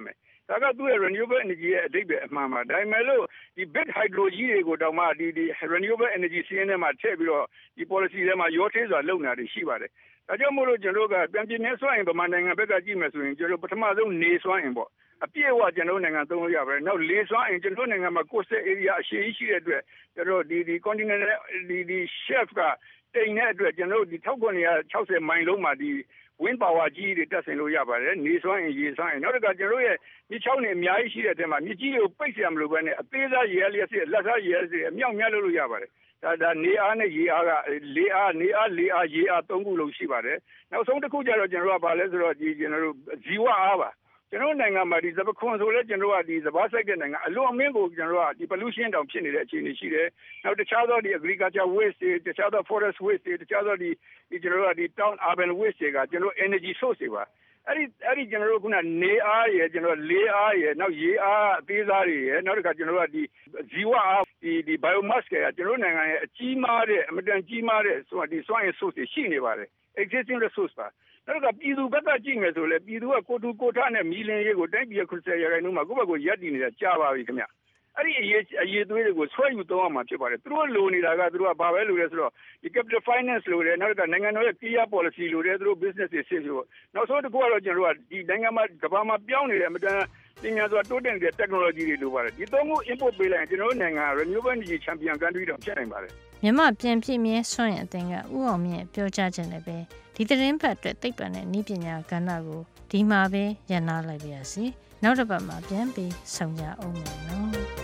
ဒါကသူ့ရဲ့ renewable energy ရဲ့အဓိပ္ပာယ်အမှန်ပါဒါပေမဲ့လို့ဒီ big hydro ကြီးတွေကိုတောင်မှဒီဒီ renewable energy စီးရင်ထဲမှာထည့်ပြီးတော့ဒီ policy ထဲမှာရောသေးစွာလုပ်နေတာတွေရှိပါတယ်ဒါကြောင့်မို့လို့ကျွန်တော်တို့ကပြန်ပြင်းနေစွမ်းရင်ဗမာနိုင်ငံဘက်ကကြည့်မယ်ဆိုရင်ကျွန်တော်ပထမဆုံးနေစွမ်းရင်ပေါ့အပြည့်အဝကျွန်တော်နိုင်ငံသုံးလို့ရပါတယ်နောက်လေစွမ်းရင်ကျွန်တော်နိုင်ငံမှာ coastal area အရှိကြီးရှိတဲ့အတွက်ကျွန်တော်ဒီဒီ continental ဒီဒီ shelf ကတိမ်တဲ့အတွက်ကျွန်တော်ဒီone thousand nine hundred sixtyမိုင်လုံးမှာဒီ wind power ကြီးတွေတက်ဆင်လို့ရပါတယ်နေစွမ်းရင်ရေစွမ်းရင်နောက်တစ်ခါကျွန်တော်ရဲ့မြစ်ချောင်းတွေအများကြီးရှိတဲ့အထက်မှာမြစ်ကြီးတွေကိုပိတ်เสียမလို့ပဲနဲ့အသေးစားရေအားလျက်စစ်လက်စားရေအားစစ်အမြောက်များလုပ်လို့ရပါတယ်ဒါဒါနေအားနဲ့ရေအားကလေအားနေအားလေအားရေအားသုံးခုလုံးရှိပါတယ်နောက်ဆုံးတစ်ခုကျတော့ကျွန်တော်ကဘာလဲဆိုတော့ဒီကျွန်တော်တို့ဇီဝအားပါကျွန်တော်နိုင်ငံမှာဒီသဘခွန်ဆိုလဲကျွန်တော်ကဒီစဘာဆိုင်တဲ့နိုင်ငံအလွန်အမင်းကိုကျွန်တော်ကဒီ pollution တောင်ဖြစ်နေတဲ့အခြေအနေရှိတယ်နောက်တခြားသောဒီ agriculture waste တွေတခြားသော forest waste တွေတခြားသောဒီဒီကျွန်တော်ကဒီ town urban waste တွေကကျွန်တော် energy source တွေပါအဲ့ဒီအဲ့ဒီကျွန်တော်တို့ခုနနေအားရယ်ကျွန်တော်လေအားရယ်နောက်ရေအားအသေးစားတွေရယ်နောက်တစ်ခါကျွန်တော်ကဒီဇီဝအားဒီဒီ biomass ကကျွန်တော်နိုင်ငံရဲ့အကြီးမားတဲ့အမတန်ကြီးမားတဲ့ဆိုဒီ soil source တွေရှိနေပါတယ် existing resource ပါနောက်ကပြည်သူဘက်ကကြည့်မယ်ဆိုလေပြည်သူကကိုတူကိုထားနဲ့မီလင်ရေးကိုတိုင်းပြည်ခုဆယ်ရာခိုင်နှုန်းမှာကိုယ့်ဘက်ကိုရပ်တည်နေတာကြာပါပြီခင်ဗျအဲ့ဒီအရေးအရေးသွေးတွေကိုဆွဲယူသုံးအောင်မှာဖြစ်ပါတယ်သူတို့လိုနေတာကသူတို့ကဘာပဲလိုလဲဆိုတော့ဒီ capital finance လိုတယ်နောက်ကနိုင်ငံတော်ရဲ့ clear policy လိုတယ်သူတို့ business တွေဆင်းလို့နောက်ဆုံးတစ်ခုကတော့ကျွန်တော်တို့ကဒီနိုင်ငံမှာကမ္ဘာမှာပြောင်းနေတဲ့အမတန်ပညာစွာတိုးတက်နေတဲ့ technology တွေလိုပါတယ်ဒီသုံးခု import ပေးလိုက်ရင်ကျွန်တော်တို့နိုင်ငံ renewable energy champion country တော့ဖြစ်နိုင်ပါတယ်မြန်မာပြန်ပြည့်မြဲစွန့်ရင်အသင်ကဥအောင်မြင့်ပြောကြားခြင်းလည်းပဲဒီသတင်းပတ်အတွက်သိပ္ပံနဲ့နည်းပညာကဏ္ဍကိုဒီမှာပဲရန်နာလိုက်ပါရစေနောက်တစ်ပတ်မှာပြန်ပြီးဆုံကြအောင်မယ်နော်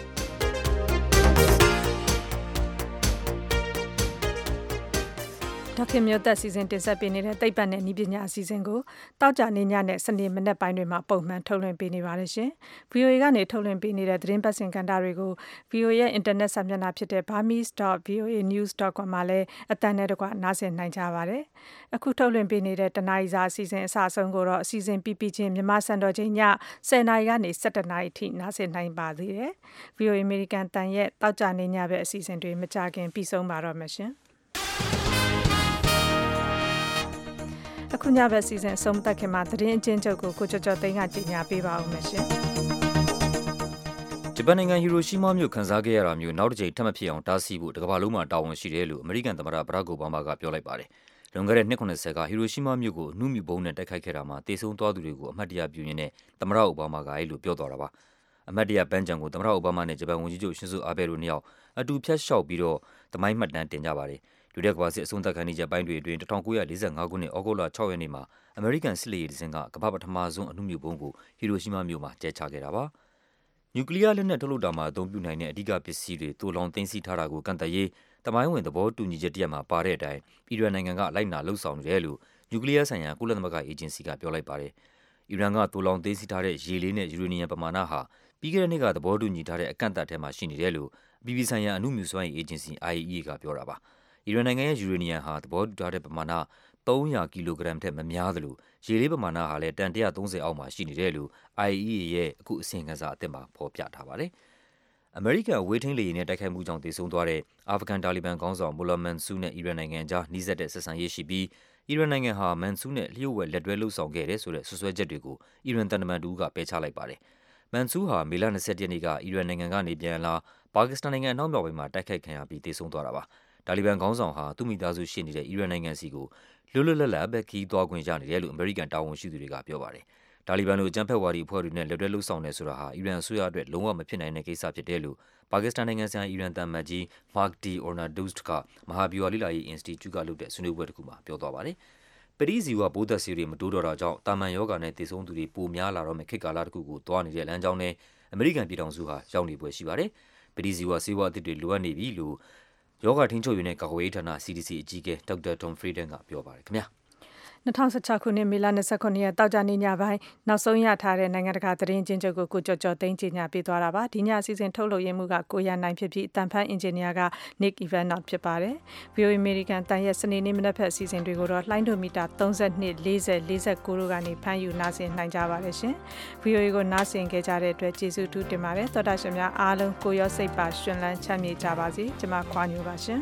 ဒေါက်ခင်မျိုးသက်စီစဉ်တင်ဆက်ပေးနေတဲ့သိပ္ပံနဲ့နည်းပညာအစီအစဉ်ကိုတောက်ကြနေညနဲ့စနေမနက်ပိုင်းတွေမှာပုံမှန်ထုတ်လွှင့်ပေးနေပါတယ်ရှင်။ဗီအိုအေ ကနေထုတ်လွှင့်ပေးနေတဲ့သတင်းပတ်စင်ကဏ္ဍတွေကို ဗီအိုအေ ရဲ့အင်တာနက်စာမျက်နှာဖြစ်တဲ့ burmese dot v o a news dot com မှာလည်းအသံနဲ့တကွနားဆင်နိုင်ကြပါတယ်။အခုထုတ်လွှင့်ပေးနေတဲ့တနားရီစာအစီအစဉ်အစအဆုံးကိုတော့အစီအစဉ်ပြီးပြီးချင်းမြန်မာစံတော်ချိန်ညtenနာရီကနေsevenနာရီထိနားဆင်နိုင်ပါသေးတယ်။ ဗီအိုအေ American တန်ရဲ့တောက်ကြနေညပဲအစီအစဉ်တွေမကြခင်ပြီးဆုံးပါတော့မယ်ရှင်။အခုညဘက်စီစဉ်ဆုံးသက်ခင်မှာသတင်းအချင်းချုပ်ကိုကိုကျော်ကျော်သိန်းကကြီးညာပေးပါဦးမယ်ရှင်။ဂျပန်နိုင်ငံဟီရိုရှီးမားမြို့ခံစားခဲ့ရတာမျိုးနောက်တစ်ကြိမ်ထပ်မဖြစ်အောင်တားဆီးဖို့တကမ္ဘာလုံးမှာတာဝန်ရှိတယ်လို့အမေရိကန်သမ္မတဘရက်အိုဘားမားကပြောလိုက်ပါတယ်။လွန်ခဲ့တဲ့နှစ်ninetyကဟီရိုရှီးမားမြို့ကိုအနုမြူဘုံနဲ့တိုက်ခိုက်ခဲ့တာမှာတေဆုံးသွားသူတွေကိုအမှတ်တရပြုရင်းနဲ့သမ္မတအိုဘားမားကအဲ့လိုပြောသွားတာပါ။အမှတ်တရပန်းချံကိုသမ္မတအိုဘားမားနဲ့ဂျပန်ဝန်ကြီးချုပ်ရှင်ဇိုအာဘဲတို့နှစ်ယောက်အတူဖြတ်လျှောက်ပြီးတော့သမိုင်းမှတ်တမ်းတင်ကြပါတယ်။လူတဲ့ကမ္ဘာစစ်အဆုံးသတ်ခံနေကြပိုင်းတွေအတွင်းnineteen forty-fiveခုနှစ်ဩဂုတ်လsixရက်နေ့မှာအမေရိကန်စစ်လေယာဉ်တစ်စင်းကကမ္ဘာပထမဆုံးအနုမြူဘုံကိုဟီရိုရှီးမားမြို့မှာကျဲချခဲ့တာပါ။နျူကလ িয়ার လက်နက်ထုတ်လုပ်တာမှာအသုံးပြုနိုင်တဲ့အဓိကပစ္စည်းတွေတိုးလောင်သိမ်းဆည်းထားတာကိုကန့်သတ်ရေးတမိုင်းဝင်သဘောတူညီချက်တရက်မှာပါတဲ့အတိုင်းအီရန်နိုင်ငံကလိုက်နာလှုပ်ဆောင်နေတယ်လို့နျူကလ িয়ার ဆိုင်ရာကုလသမဂ္ဂအေဂျင်စီကပြောလိုက်ပါတယ်။အီရန်ကတိုးလောင်သိမ်းဆည်းထားတဲ့ရေလေးနဲ့ယူရေနီယံပမာဏဟာပြီးခဲ့တဲ့နှစ်ကသဘောတူညီထားတဲ့အကန့်အသတ်ထဲမှာရှိနေတယ်လို့အပြည်ပြည်ဆိုင်ရာအနုမြူစွမ်းအင်အေဂျင်စီ I A E A ကပြောတာပါ။အီရန်နိုင်ငံရဲ့ယူရေနီယံဟာသဘောတူထားတဲ့ပမာဏthree hundredကီလိုဂရမ်ထက်မများသလိုရေလေးပမာဏဟာလည်းတန်one hundred thirtyအောက်မှာရှိနေတယ်လို့ I A E A ရဲ့အခုအစီရင်ခံစာအသစ်မှာဖော်ပြထားပါတယ်။အမေရိကန်ဝေးထိန်းလေယာဉ်နဲ့တိုက်ခိုက်မှုကြောင့်သေဆုံးသွားတဲ့အာဖဂန်တာလီဘန်ခေါင်းဆောင်မူလာမန်ဆူးနဲ့အီရန်နိုင်ငံအကြားနှီးစပ်တဲ့ဆက်ဆံရေးရှိပြီးအီရန်နိုင်ငံဟာမန်ဆူးနဲ့လျှို့ဝှက်လက်တွဲလှုပ်ဆောင်ခဲ့တယ်ဆိုတဲ့ဆွဆွဲချက်တွေကိုအီရန်တန်တမန်တူကပယ်ချလိုက်ပါတယ်။မန်ဆူးဟာမေလtwenty-secondရက်နေ့ကအီရန်နိုင်ငံကနေပြန်လာပါကစ္စတန်နိုင်ငံအနောက်မြောက်ပိုင်းမှာတိုက်ခိုက်ခံရပြီးသေဆုံးသွားတာပါ။တာလီဘန်ခေါင်းဆောင်ဟာသူ့မိသားစုရှိနေတဲ့အီရန်နိုင်ငံစီကိုလွတ်လွတ်လပ်လပ်ပဲခီးသွားခွင့်ရနေတယ်လို့အမေရိကန်တာဝန်ရှိသူတွေကပြောပါတယ်။တာလီဘန်တို့အကြမ်းဖက်ဝါဒီအဖွဲ့တွေနဲ့လက်တွဲလှုပ်ဆောင်နေဆိုတာဟာအီရန်အစိုးရအတွက်လုံးဝမဖြစ်နိုင်တဲ့ကိစ္စဖြစ်တယ်လို့ပါကစ္စတန်နိုင်ငံဆိုင်ရာအီရန်တန်မတ်ကြီး Mahdi Ornadoust ကမဟာဗျူဟာလေ့လာရေး Institute ကလုပ်တဲ့ဆွေးနွေးပွဲတစ်ခုမှာပြောသွားပါတယ်။ပရိဇီဝပိုးသက်ဆေးတွေမတိုးတော့တာကြောင့်တာမန်ယောဂါနဲ့သေဆုံးသူတွေပိုများလာတော့မယ့်ခေတ်ကာလတစ်ခုကိုတွားနေတဲ့လမ်းကြောင်းနဲ့အမေရိကန်ပြည်ထောင်စုဟာရောက်နေပွဲရှိပါတယ်။ပရိဇီဝဆေးဝါးအသစ်တွေလိုအပ်နေပြီလို့ယောဂထိန်းချုပ်ရေးနဲ့ကာကွယ်ရေးဌာန C D C အကြီးအကဲဒေါက်တာ Tom Frieden ကပြောပါတယ်ခင်ဗျာ twenty sixteenခုနှစ်မေလtwenty-nineရက်တောက်ကြနေညပိုင်းနောက်ဆုံးရထားတဲ့နိုင်ငံတကာသတင်းချင်းချုပ်ကိုကိုကျော်ကျော်သိန်းကြီးညာပေးသွားတာပါဒီညအစီအစဉ်ထုတ်လုပ်ရင်းမှုကကိုရနိုင်ဖြစ်ပြီးတန်ဖန်အင်ဂျင်နီယာက Nick Ivanov ဖြစ်ပါတယ် V O A American တန်ရဲ့စနေနေ့မနက်ဖက်အစီအစဉ်တွေကိုတော့လှိုင်းဒိုမီတာthirty-two, forty, forty-nineတို့ကနေဖမ်းယူနားဆင်နိုင်ကြပါတယ်ရှင် V O A ကိုနားဆင်ခဲ့ကြတဲ့အတွက်ကျေးဇူးထူးတင်ပါတယ်သောတာရှင်များအားလုံးကိုရောစိတ်ပါရှင်လန်းချမ်းမြေ့ကြပါစေကျွန်မခွာညိုပါရှင်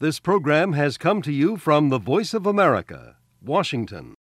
This program has come to you from the Voice of America, Washington.